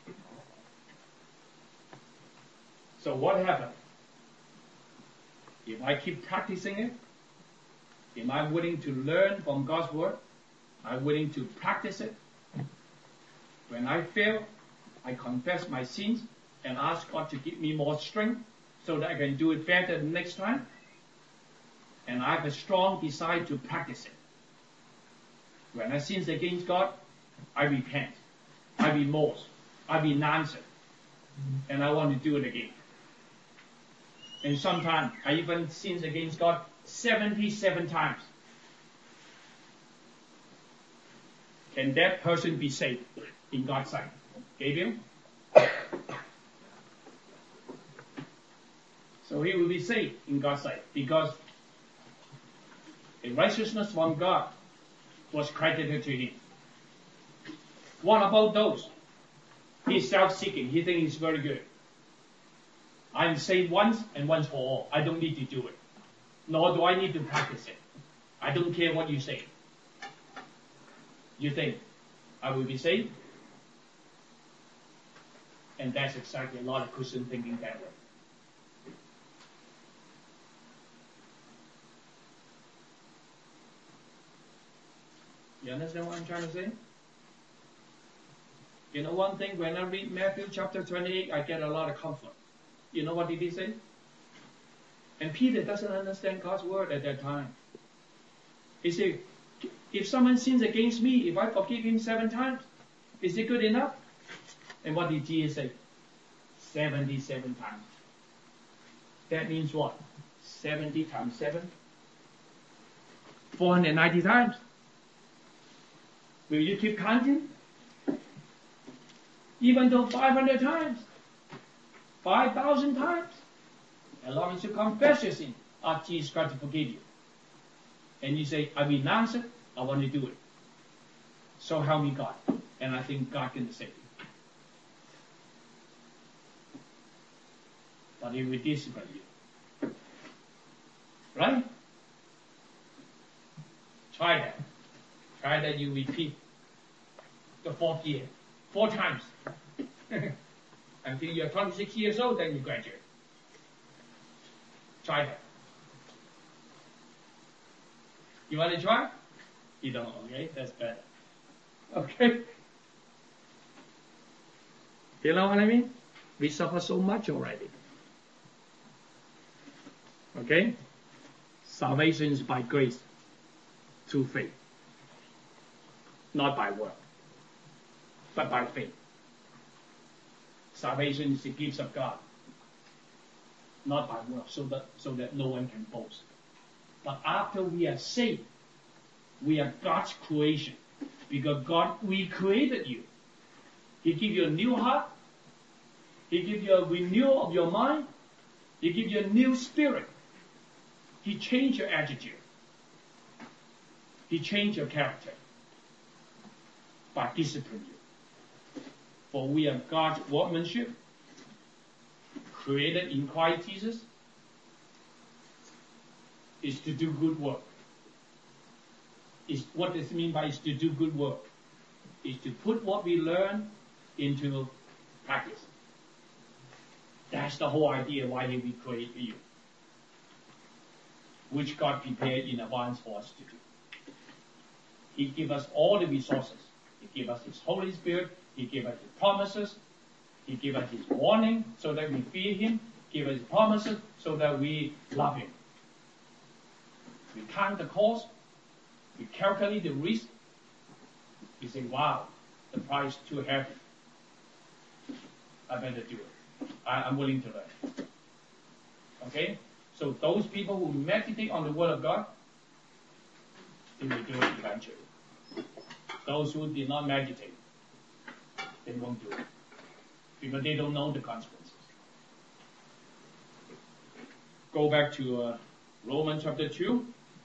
So what happened? If I keep practicing it, am I willing to learn from God's word? Am I willing to practice it? When I fail, I confess my sins and ask God to give me more strength so that I can do it better the next time. And I have a strong desire to practice it. When I sin against God, I repent, I remorse, I renounce it, and I want to do it again. And sometimes I even sin against God 77 times. Can that person be saved in God's sight? Gabriel? So he will be saved in God's sight because the righteousness from God was credited to him. What about those? He's self-seeking. He thinks he's very good. I'm saved once and once for all. I don't need to do it. Nor do I need to practice it. I don't care what you say. You think I will be saved? And that's exactly a lot of Christians thinking that way. You understand what I'm trying to say? You know one thing, when I read Matthew chapter 28, I get a lot of comfort. You know what did he say? And Peter doesn't understand God's word at that time. He said, if someone sins against me, if I forgive him 7 times, is it good enough? And what did Jesus say? 77 times. That means what? 70 times 7? 490 times. Will you keep counting? Even though 500 times, 5,000 times, as long as you confess your sin, ask Jesus Christ to forgive you. And you say, I renounce it, I want to do it. So help me God. And I think God can save you. But He will discipline you. Right? Try that. Try that you repeat the 4th year 4 times. Until you're 26 years old, then you graduate. Try that. You want to try? You don't, okay? That's better. Okay? You know what I mean? We suffer so much already. Okay? Salvation is by grace, through faith. Not by work, but by faith. Salvation is the gift of God, not by work, so that no one can boast. But after we are saved, we are God's creation, because God recreated you. He gives you a new heart. He gives you a renewal of your mind. He gives you a new spirit. He changed your attitude. He changed your character by disciplining you. For we are God's workmanship, created in Christ Jesus, is to do good work. What does it mean by is to do good work? Is to put what we learn into practice. That's the whole idea why He created you, which God prepared in advance for us to do. He gave us all the resources. He gave us His Holy Spirit. He gave us His promises. He gave us His warning so that we fear Him. He gave us His promises so that we love Him. We count the cost. We calculate the risk. We say, wow, the price is too heavy. I better do it. I'm willing to learn. Okay? So those people who meditate on the Word of God, they will do it eventually. Those who did not meditate, they won't do it. Because they don't know the consequences. Go back to Romans chapter 2,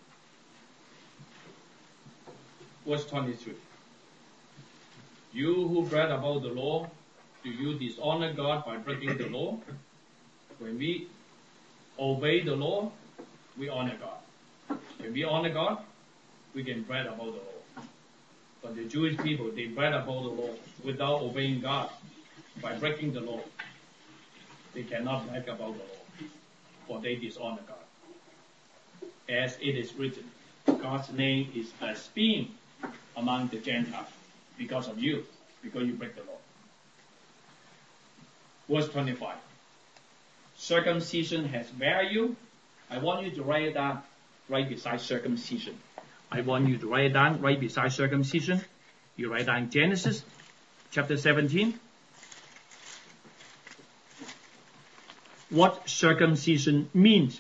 verse 23. You who read about the law, do you dishonor God by breaking the law? When we obey the law, we honor God. When we honor God, we can brag about the law. But the Jewish people, they brag about the law without obeying God. By breaking the law, they cannot brag about the law, for they dishonor God. As it is written, God's name is blasphemed among the Gentiles because of you, because you break the law. Verse 25. Circumcision has value. I want you to write it down right beside circumcision. I want you to write it down right beside circumcision. You write down Genesis chapter 17. What circumcision means.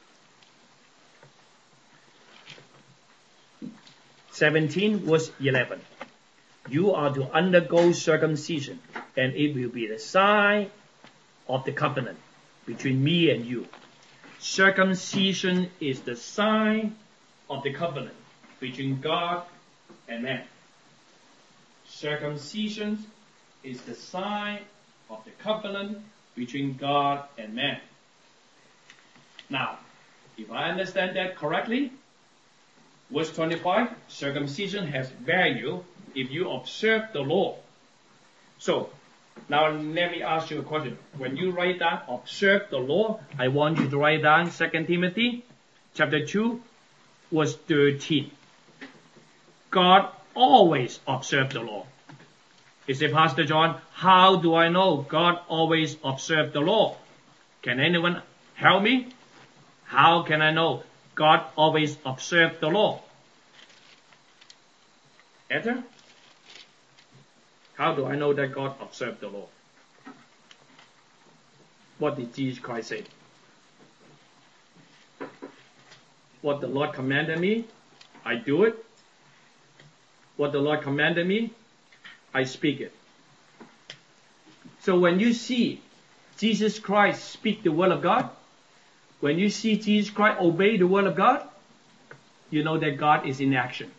17 verse 11. You are to undergo circumcision, and it will be the sign of the covenant between me and you. Circumcision is the sign of the covenant between God and man. Circumcision is the sign of the covenant between God and man. Now, if I understand that correctly, verse 25, circumcision has value if you observe the law. So, now let me ask you a question. When you write down observe the law, I want you to write down 2 Timothy chapter 2, verse 13. God always observed the law. You say, Pastor John, how do I know God always observed the law? Can anyone help me? How can I know God always observed the law? Enter? How do I know that God observed the law? What did Jesus Christ say? What the Lord commanded me, I do it. What the Lord commanded me, I speak it. So when you see Jesus Christ speak the word of God, when you see Jesus Christ obey the word of God, you know that God is in action.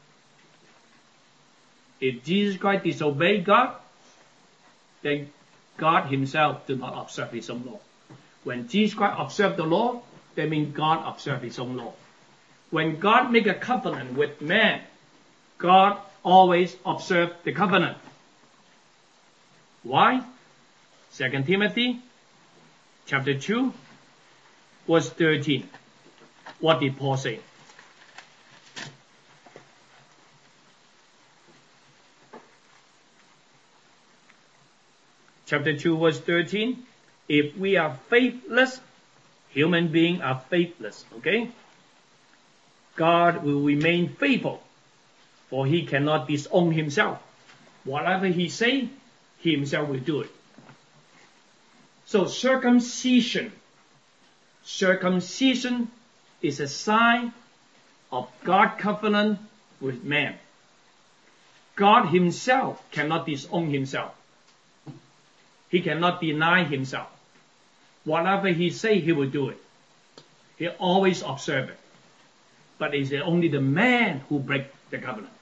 If Jesus Christ disobeyed God, then God himself did not observe his own law. When Jesus Christ observed the law, that means God observed his own law. When God make a covenant with man, God always observed the covenant. Why? 2 Timothy chapter 2, verse 13. What did Paul say? Chapter 2, verse 13. If we are faithless, human beings are faithless, okay? God will remain faithful, for he cannot disown himself. Whatever he say, he himself will do it. So circumcision is a sign of God's covenant with man. God himself cannot disown himself. He cannot deny himself. Whatever he say, he will do it. He always observe it. But it's only the man who breaks the covenant.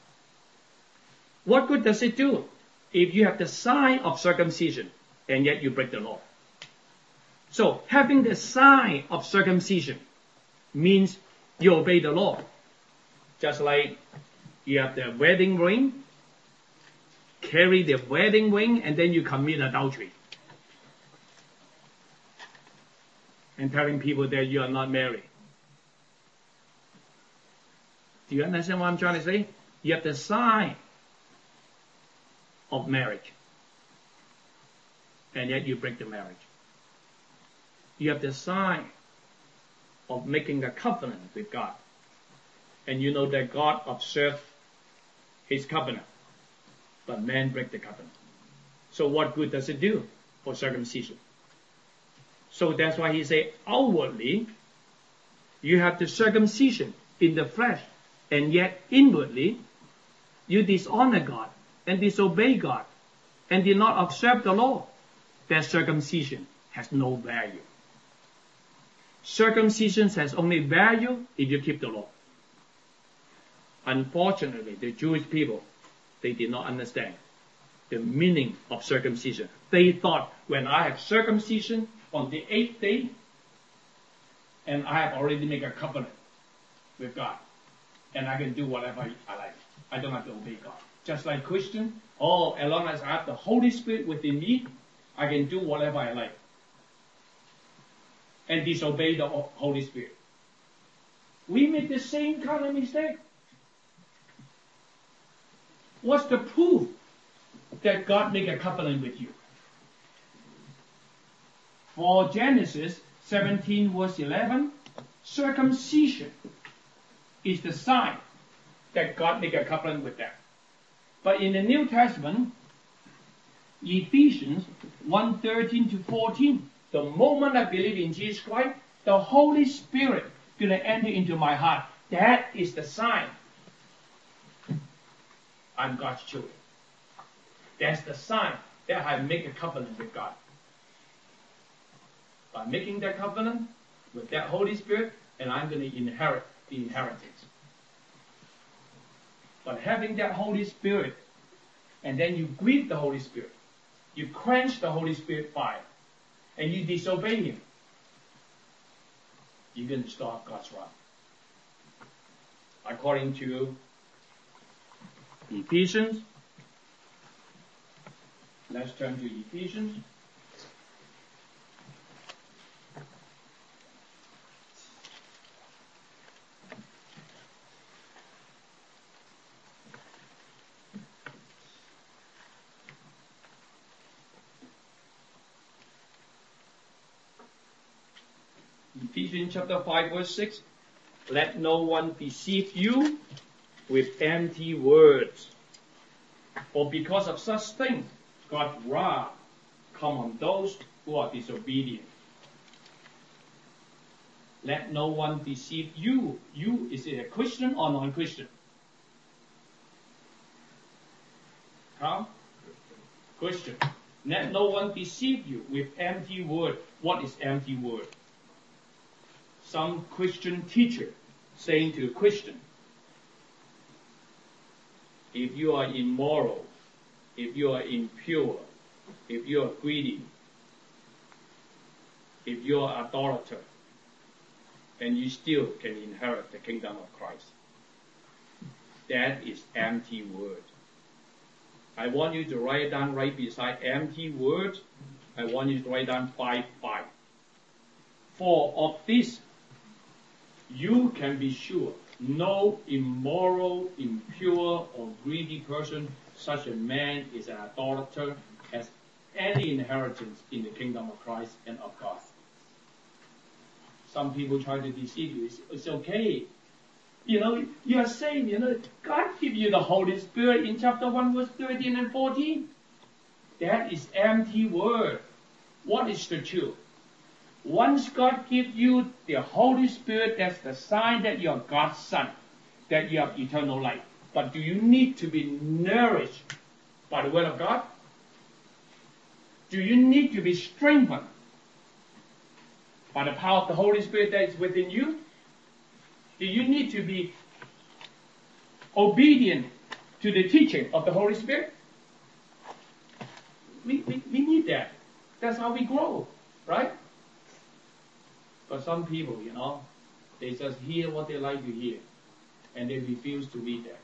What good does it do if you have the sign of circumcision and yet you break the law? So having the sign of circumcision means you obey the law. Just like you have the wedding ring, carry the wedding ring, and then you commit adultery. And telling people that you are not married. Do you understand what I'm trying to say? You have the sign of marriage, and yet you break the marriage. You have the sign of making a covenant with God, and you know that God observed his covenant, but man break the covenant. So what good does it do for circumcision. So that's why he say outwardly, you have the circumcision in the flesh, and yet inwardly, you dishonor God and disobey God and did not observe the law. That circumcision has no value. Circumcision has only value if you keep the law. Unfortunately, the Jewish people, they did not understand the meaning of circumcision. They thought, when I have circumcision on the 8th day, and I have already made a covenant with God, and I can do whatever I like. I don't have to obey God. Just like Christian, as long as I have the Holy Spirit within me, I can do whatever I like and disobey the Holy Spirit. We make the same kind of mistake. What's the proof that God make a covenant with you? For Genesis 17 verse 11, circumcision is the sign that God make a covenant with them. But in the New Testament, Ephesians 1:13 to 14, the moment I believe in Jesus Christ, the Holy Spirit going to enter into my heart. That is the sign I'm God's children. That's the sign that I make a covenant with God. By making that covenant with that Holy Spirit, and I'm going to inherit the inheritance. But having that Holy Spirit, and then you grieve the Holy Spirit, you quench the Holy Spirit fire, and you disobey Him, you're going to start God's wrath. According to Ephesians, let's turn to Ephesians. Ephesians chapter 5 verse 6, let no one deceive you with empty words. For because of such things, God's wrath come on those who are disobedient. Let no one deceive you. You, is it a Christian or non-Christian? Huh? Christian. Let no one deceive you with empty word. What is empty word? Some Christian teacher saying to a Christian, if you are immoral, if you are impure, if you are greedy, if you are idolater, and you still can inherit the kingdom of Christ. That is empty word. I want you to write down right beside empty words. I want you to write down 5:5. For of this you can be sure, no immoral, impure, or greedy person, such a man is an idolater, has any inheritance in the kingdom of Christ and of God. Some people try to deceive you. It's okay. You are saved. God give you the Holy Spirit in chapter 1 verse 13 and 14. That is empty word. What is the truth? Once God gives you the Holy Spirit, that's the sign that you are God's son, that you have eternal life. But do you need to be nourished by the word of God? Do you need to be strengthened by the power of the Holy Spirit that is within you? Do you need to be obedient to the teaching of the Holy Spirit? We need that. That's how we grow, right? But some people, they just hear what they like to hear, and they refuse to read that.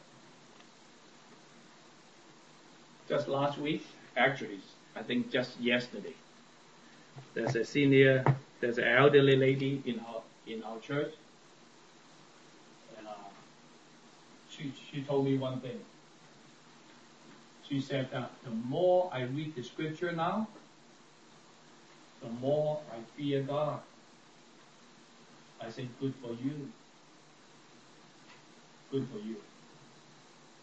Just last week, actually, I think just yesterday, there's an elderly lady in our church, and she told me one thing. She said that the more I read the scripture now, the more I fear God. I said, good for you. Good for you.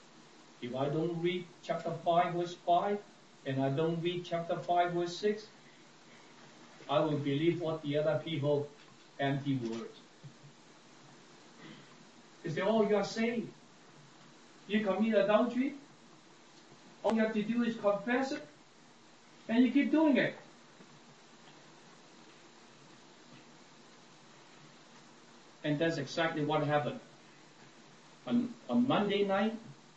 If I don't read chapter 5 verse 5, and I don't read chapter 5 verse 6, I will believe what the other people empty words. They say, oh, you are saved. You commit adultery. All you have to do is confess it. And you keep doing it. And that's exactly what happened. On Monday night,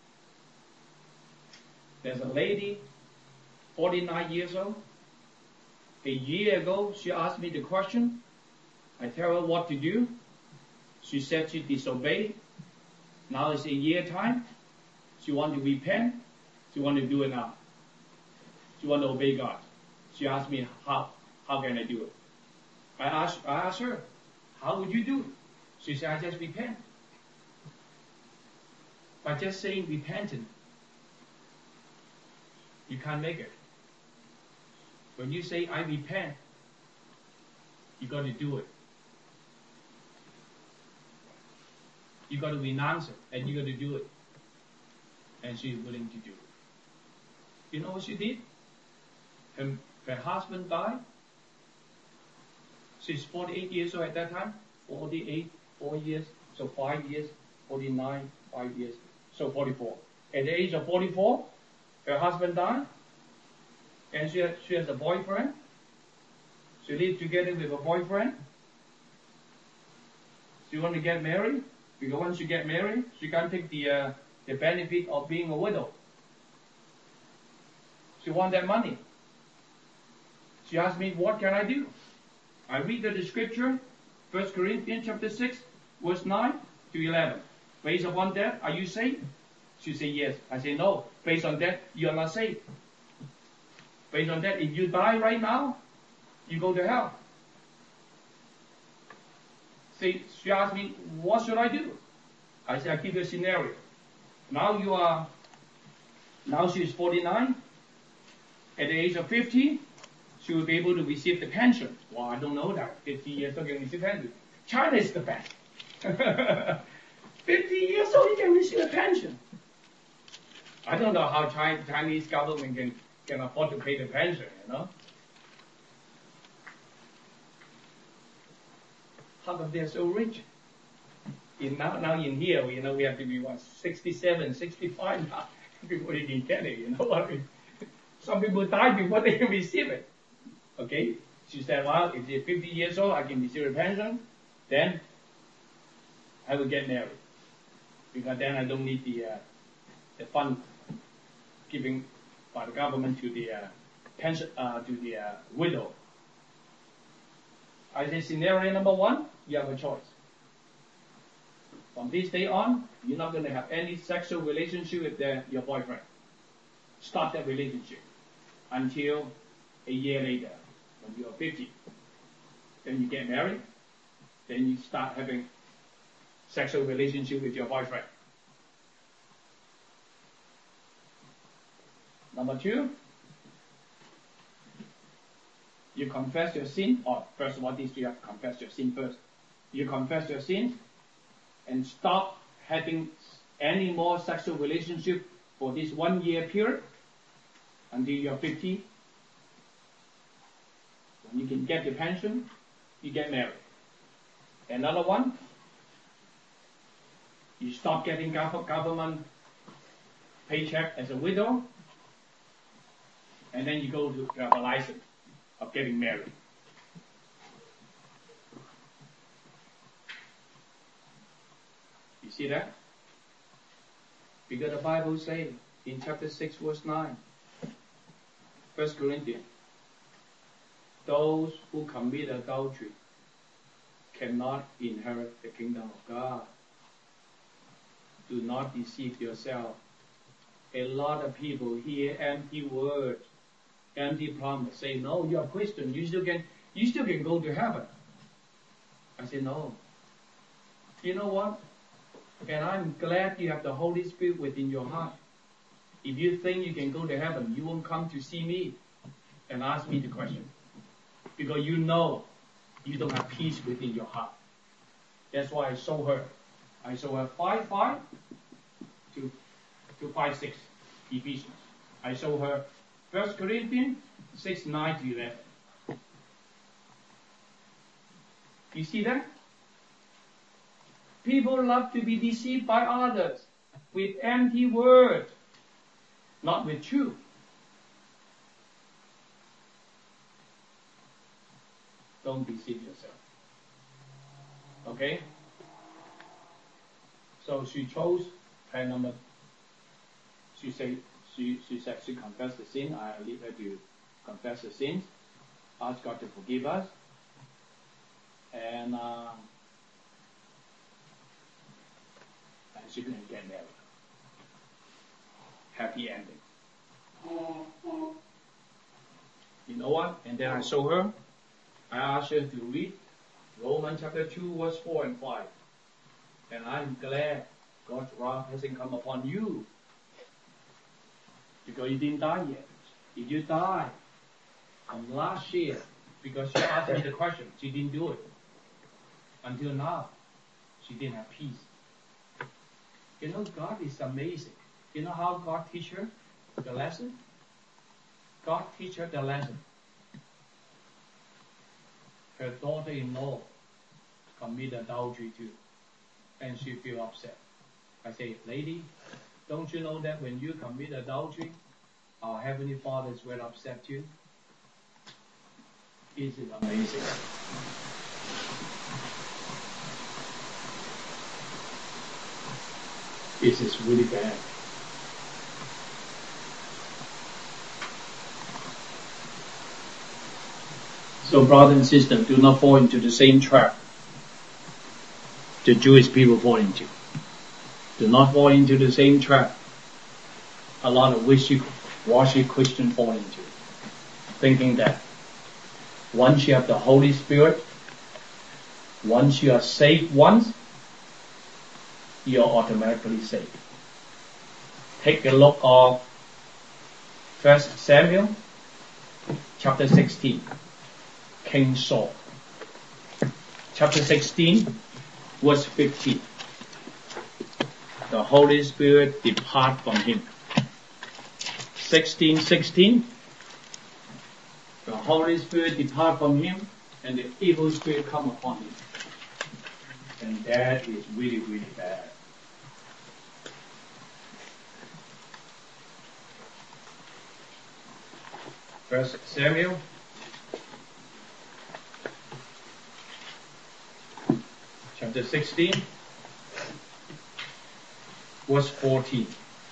there's a lady, 49 years old. A year ago, she asked me the question. I tell her what to do. She said she disobeyed. Now it's a year time. She wants to repent. She wants to do it now. She wants to obey God. She asked me, how can I do it? I asked her, how would you do it? She said, I just repent. By just saying repentant, you can't make it. When you say, I repent, you got to do it. You got to renounce it, and you got to do it. And she's willing to do it. You know what she did? Her husband died. She's 48 years old at that time. 48, 4 years, so 5 years, 49, 5 years, so 44. At the age of 44, her husband died, and she has a boyfriend. She lives together with a boyfriend. She wants to get married, because once you get married, she can't take the benefit of being a widow. She wants that money. She asked me, what can I do? I read the scripture, 1 Corinthians chapter 6, verse 9 to 11. Based upon that, are you saved? She said, yes. I say, no. Based on that, you are not saved. Based on that, if you die right now, you go to hell. See, she asked me, what should I do? I said, I give you a scenario. Now she's 49. At the age of 50, she will be able to receive the pension. Well, I don't know that. 50 years old can receive pension. China is the best. 50 years old, you can receive a pension. I don't know how Chinese government can afford to pay the pension, you know. How come they're so rich? Now in here, we have to be 67, 65 now before you can get it, you know what I mean? Some people die before they can receive it. Okay? She said, well, if you're 50 years old, I can receive a pension, then I will get married. Because then I don't need the fund given by the government to the pension, to the widow. I say scenario number one, you have a choice. From this day on, you're not going to have any sexual relationship with your boyfriend. Stop that relationship until a year later, when you're 50. Then you get married. Then you start having sexual relationship with your boyfriend. Number two, you confess your sin. First of all, you have to confess your sin first. You confess your sin and stop having any more sexual relationship for this 1 year period until you're 50. When you can get the pension, you get married. Another one, you stop getting government paycheck as a widow, and then you go to have a license of getting married. You see that? Because the Bible says in chapter 6 verse 9, 1 Corinthians, those who commit adultery cannot inherit the kingdom of God. Do not deceive yourself. A lot of people hear empty words, empty promise, say, no, you are Christian, you still can go to heaven. I say, no. You know what? And I'm glad you have the Holy Spirit within your heart. If you think you can go to heaven, you won't come to see me and ask me the question. Because you know you don't have peace within your heart. That's why I show her. I show her 5:5 to 5:6 Ephesians. I show her 1 Corinthians 6:9 to 11. You see that? People love to be deceived by others with empty words, not with truth. Don't deceive yourself. Okay? So she chose prayer number. She said she confessed the sin. I leave her to confess the sins, ask God to forgive us, and she can get married. Happy ending. You know what? And then I show her. I asked her to read Romans chapter 2, verse 4 and 5. And I'm glad God's wrath hasn't come upon you. Because you didn't die yet. If you die from last year, because she asked me the question, she didn't do it. Until now, she didn't have peace. You know, God is amazing. You know how God teach her the lesson? God teach her the lesson. Her daughter-in-law commit adultery too, and she feel upset. I say, lady, don't you know that when you commit adultery, our Heavenly Father is very upset too? Isn't it amazing? This is really bad. So brothers and sisters, do not fall into the same trap the Jewish people fall into. Do not fall into the same trap a lot of wishy-washy Christians fall into. Thinking that once you have the Holy Spirit, once you are saved once, you are automatically saved. Take a look of 1 Samuel chapter 16. King Saul. Chapter 16, verse 15. The Holy Spirit depart from him. 16:16. The Holy Spirit depart from him, and the evil spirit come upon him. And that is really, really bad. First Samuel chapter 16, verse 14.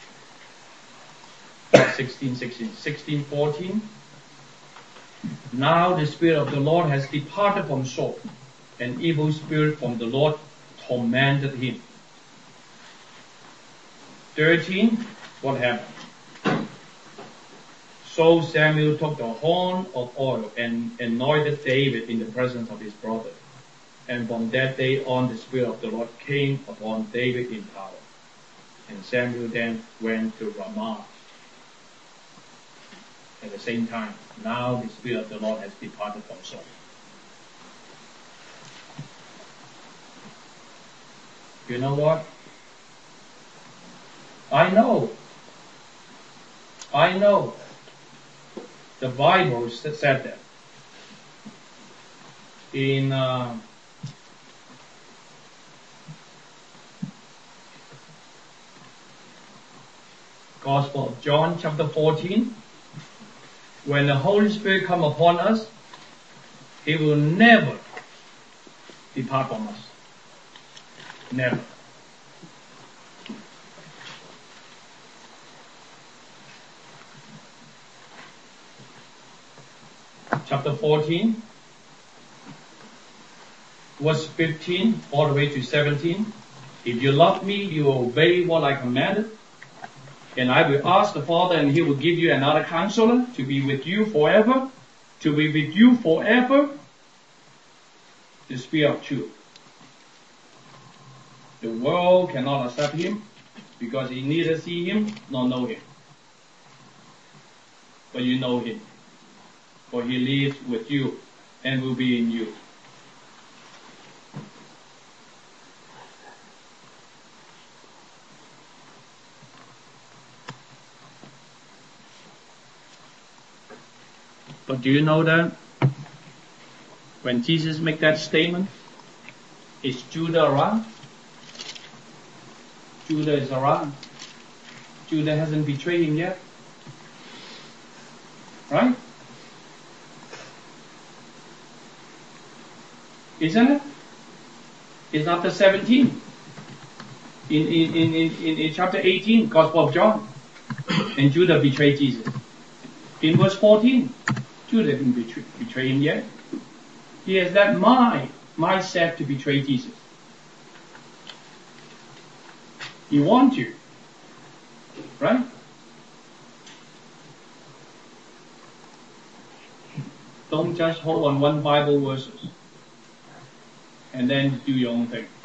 16:14. Now the Spirit of the Lord has departed from Saul, an evil spirit from the Lord tormented him. 13. What happened? So Samuel took the horn of oil and anointed David in the presence of his brother. And from that day on, the Spirit of the Lord came upon David in power. And Samuel then went to Ramah. At the same time, now the Spirit of the Lord has departed from Saul. You know what? I know. The Bible said that. In Gospel of John chapter 14, when the Holy Spirit come upon us, He will never depart from us. Never. Chapter 14, verse 15 all the way to 17. If you love me, you will obey what I commanded. And I will ask the Father, and He will give you another counselor to be with you forever. To be with you forever, the Spirit of truth. The world cannot accept Him because it neither see Him nor know Him. But you know Him, for He lives with you and will be in you. But do you know that when Jesus made that statement, Is Judah around? Judah is around. Judah hasn't betrayed him yet. Right? Isn't it? It's after 17. In chapter 18, Gospel of John. And Judah betrayed Jesus. In verse 14, Judah didn't betray him yet. He has that mindset to betray Jesus. He wants you. Right? Don't just hold on one Bible verses and then do your own thing.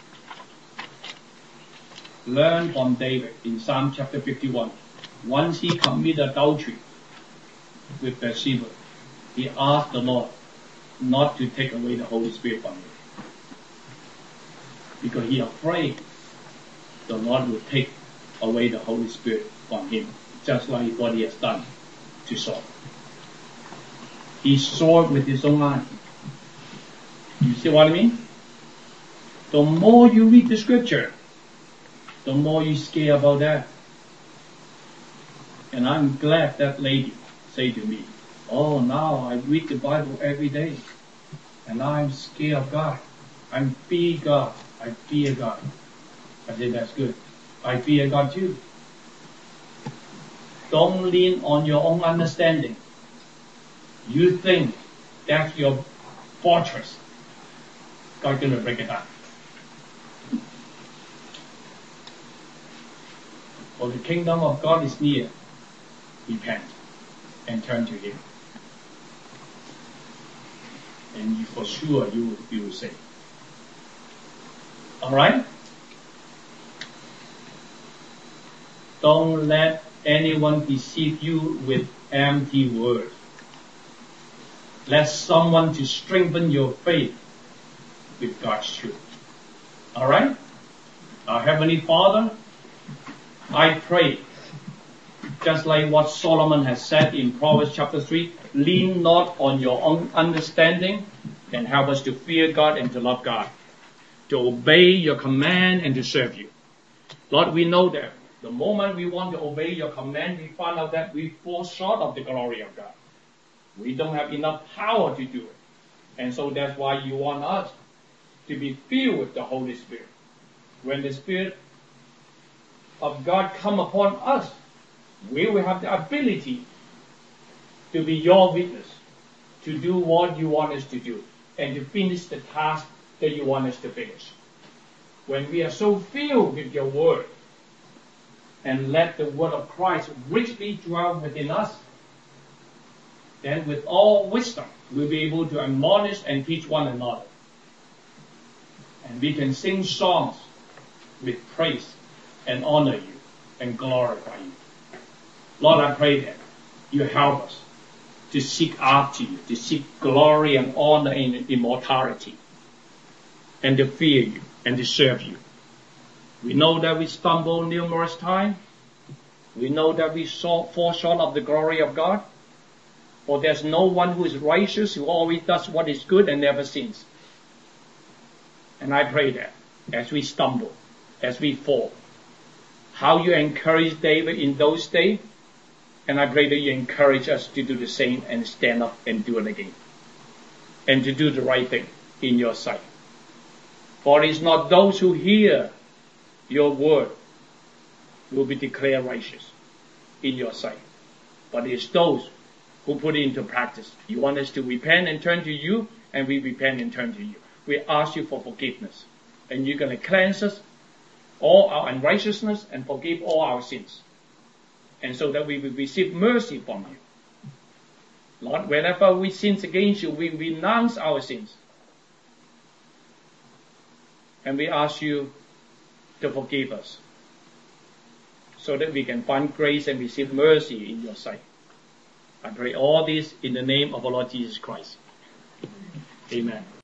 Learn from David in Psalm chapter 51. Once he committed adultery with Bathsheba, he asked the Lord not to take away the Holy Spirit from him. Because he afraid the Lord would take away the Holy Spirit from him, just like what he has done to Saul. He saw it with his own eyes. You see what I mean? The more you read the scripture, the more you scare about that. And I'm glad that lady said to me, oh, now I read the Bible every day. And I'm scared of God. I fear God. I fear God. I said, that's good. I fear God too. Don't lean on your own understanding. You think that's your fortress. God's going to break it down. For the kingdom of God is near. Repent and turn to Him. And you, for sure you will save. Alright? Don't let anyone deceive you with empty words. Let someone to strengthen your faith with God's truth. Alright? Our Heavenly Father, I pray, just like what Solomon has said in Proverbs chapter 3, lean not on your own understanding, and help us to fear God and to love God, to obey your command and to serve you. Lord, we know that the moment we want to obey your command, we find out that we fall short of the glory of God. We don't have enough power to do it. And so that's why you want us to be filled with the Holy Spirit. When the Spirit of God come upon us, we will have the ability to be your witness, to do what you want us to do, and to finish the task that you want us to finish. When we are so filled with your word, and let the word of Christ richly dwell within us, then with all wisdom, we'll be able to admonish and teach one another. And we can sing songs with praise and honor you and glorify you. Lord, I pray that you help us to seek after you, to seek glory and honor and immortality, and to fear you and to serve you. We know that we stumble numerous times. We know that we fall short of the glory of God. For there's no one who is righteous, who always does what is good and never sins. And I pray that as we stumble, as we fall, how you encourage David in those days, and I pray that you encourage us to do the same and stand up and do it again. And to do the right thing in your sight. For it is not those who hear your word will be declared righteous in your sight, but it is those who put it into practice. You want us to repent and turn to you, and we repent and turn to you. We ask you for forgiveness, and you're going to cleanse us all our unrighteousness and forgive all our sins, and so that we will receive mercy from you. Lord, whenever we sin against you, we renounce our sins, and we ask you to forgive us, so that we can find grace and receive mercy in your sight. I pray all this in the name of our Lord Jesus Christ. Amen.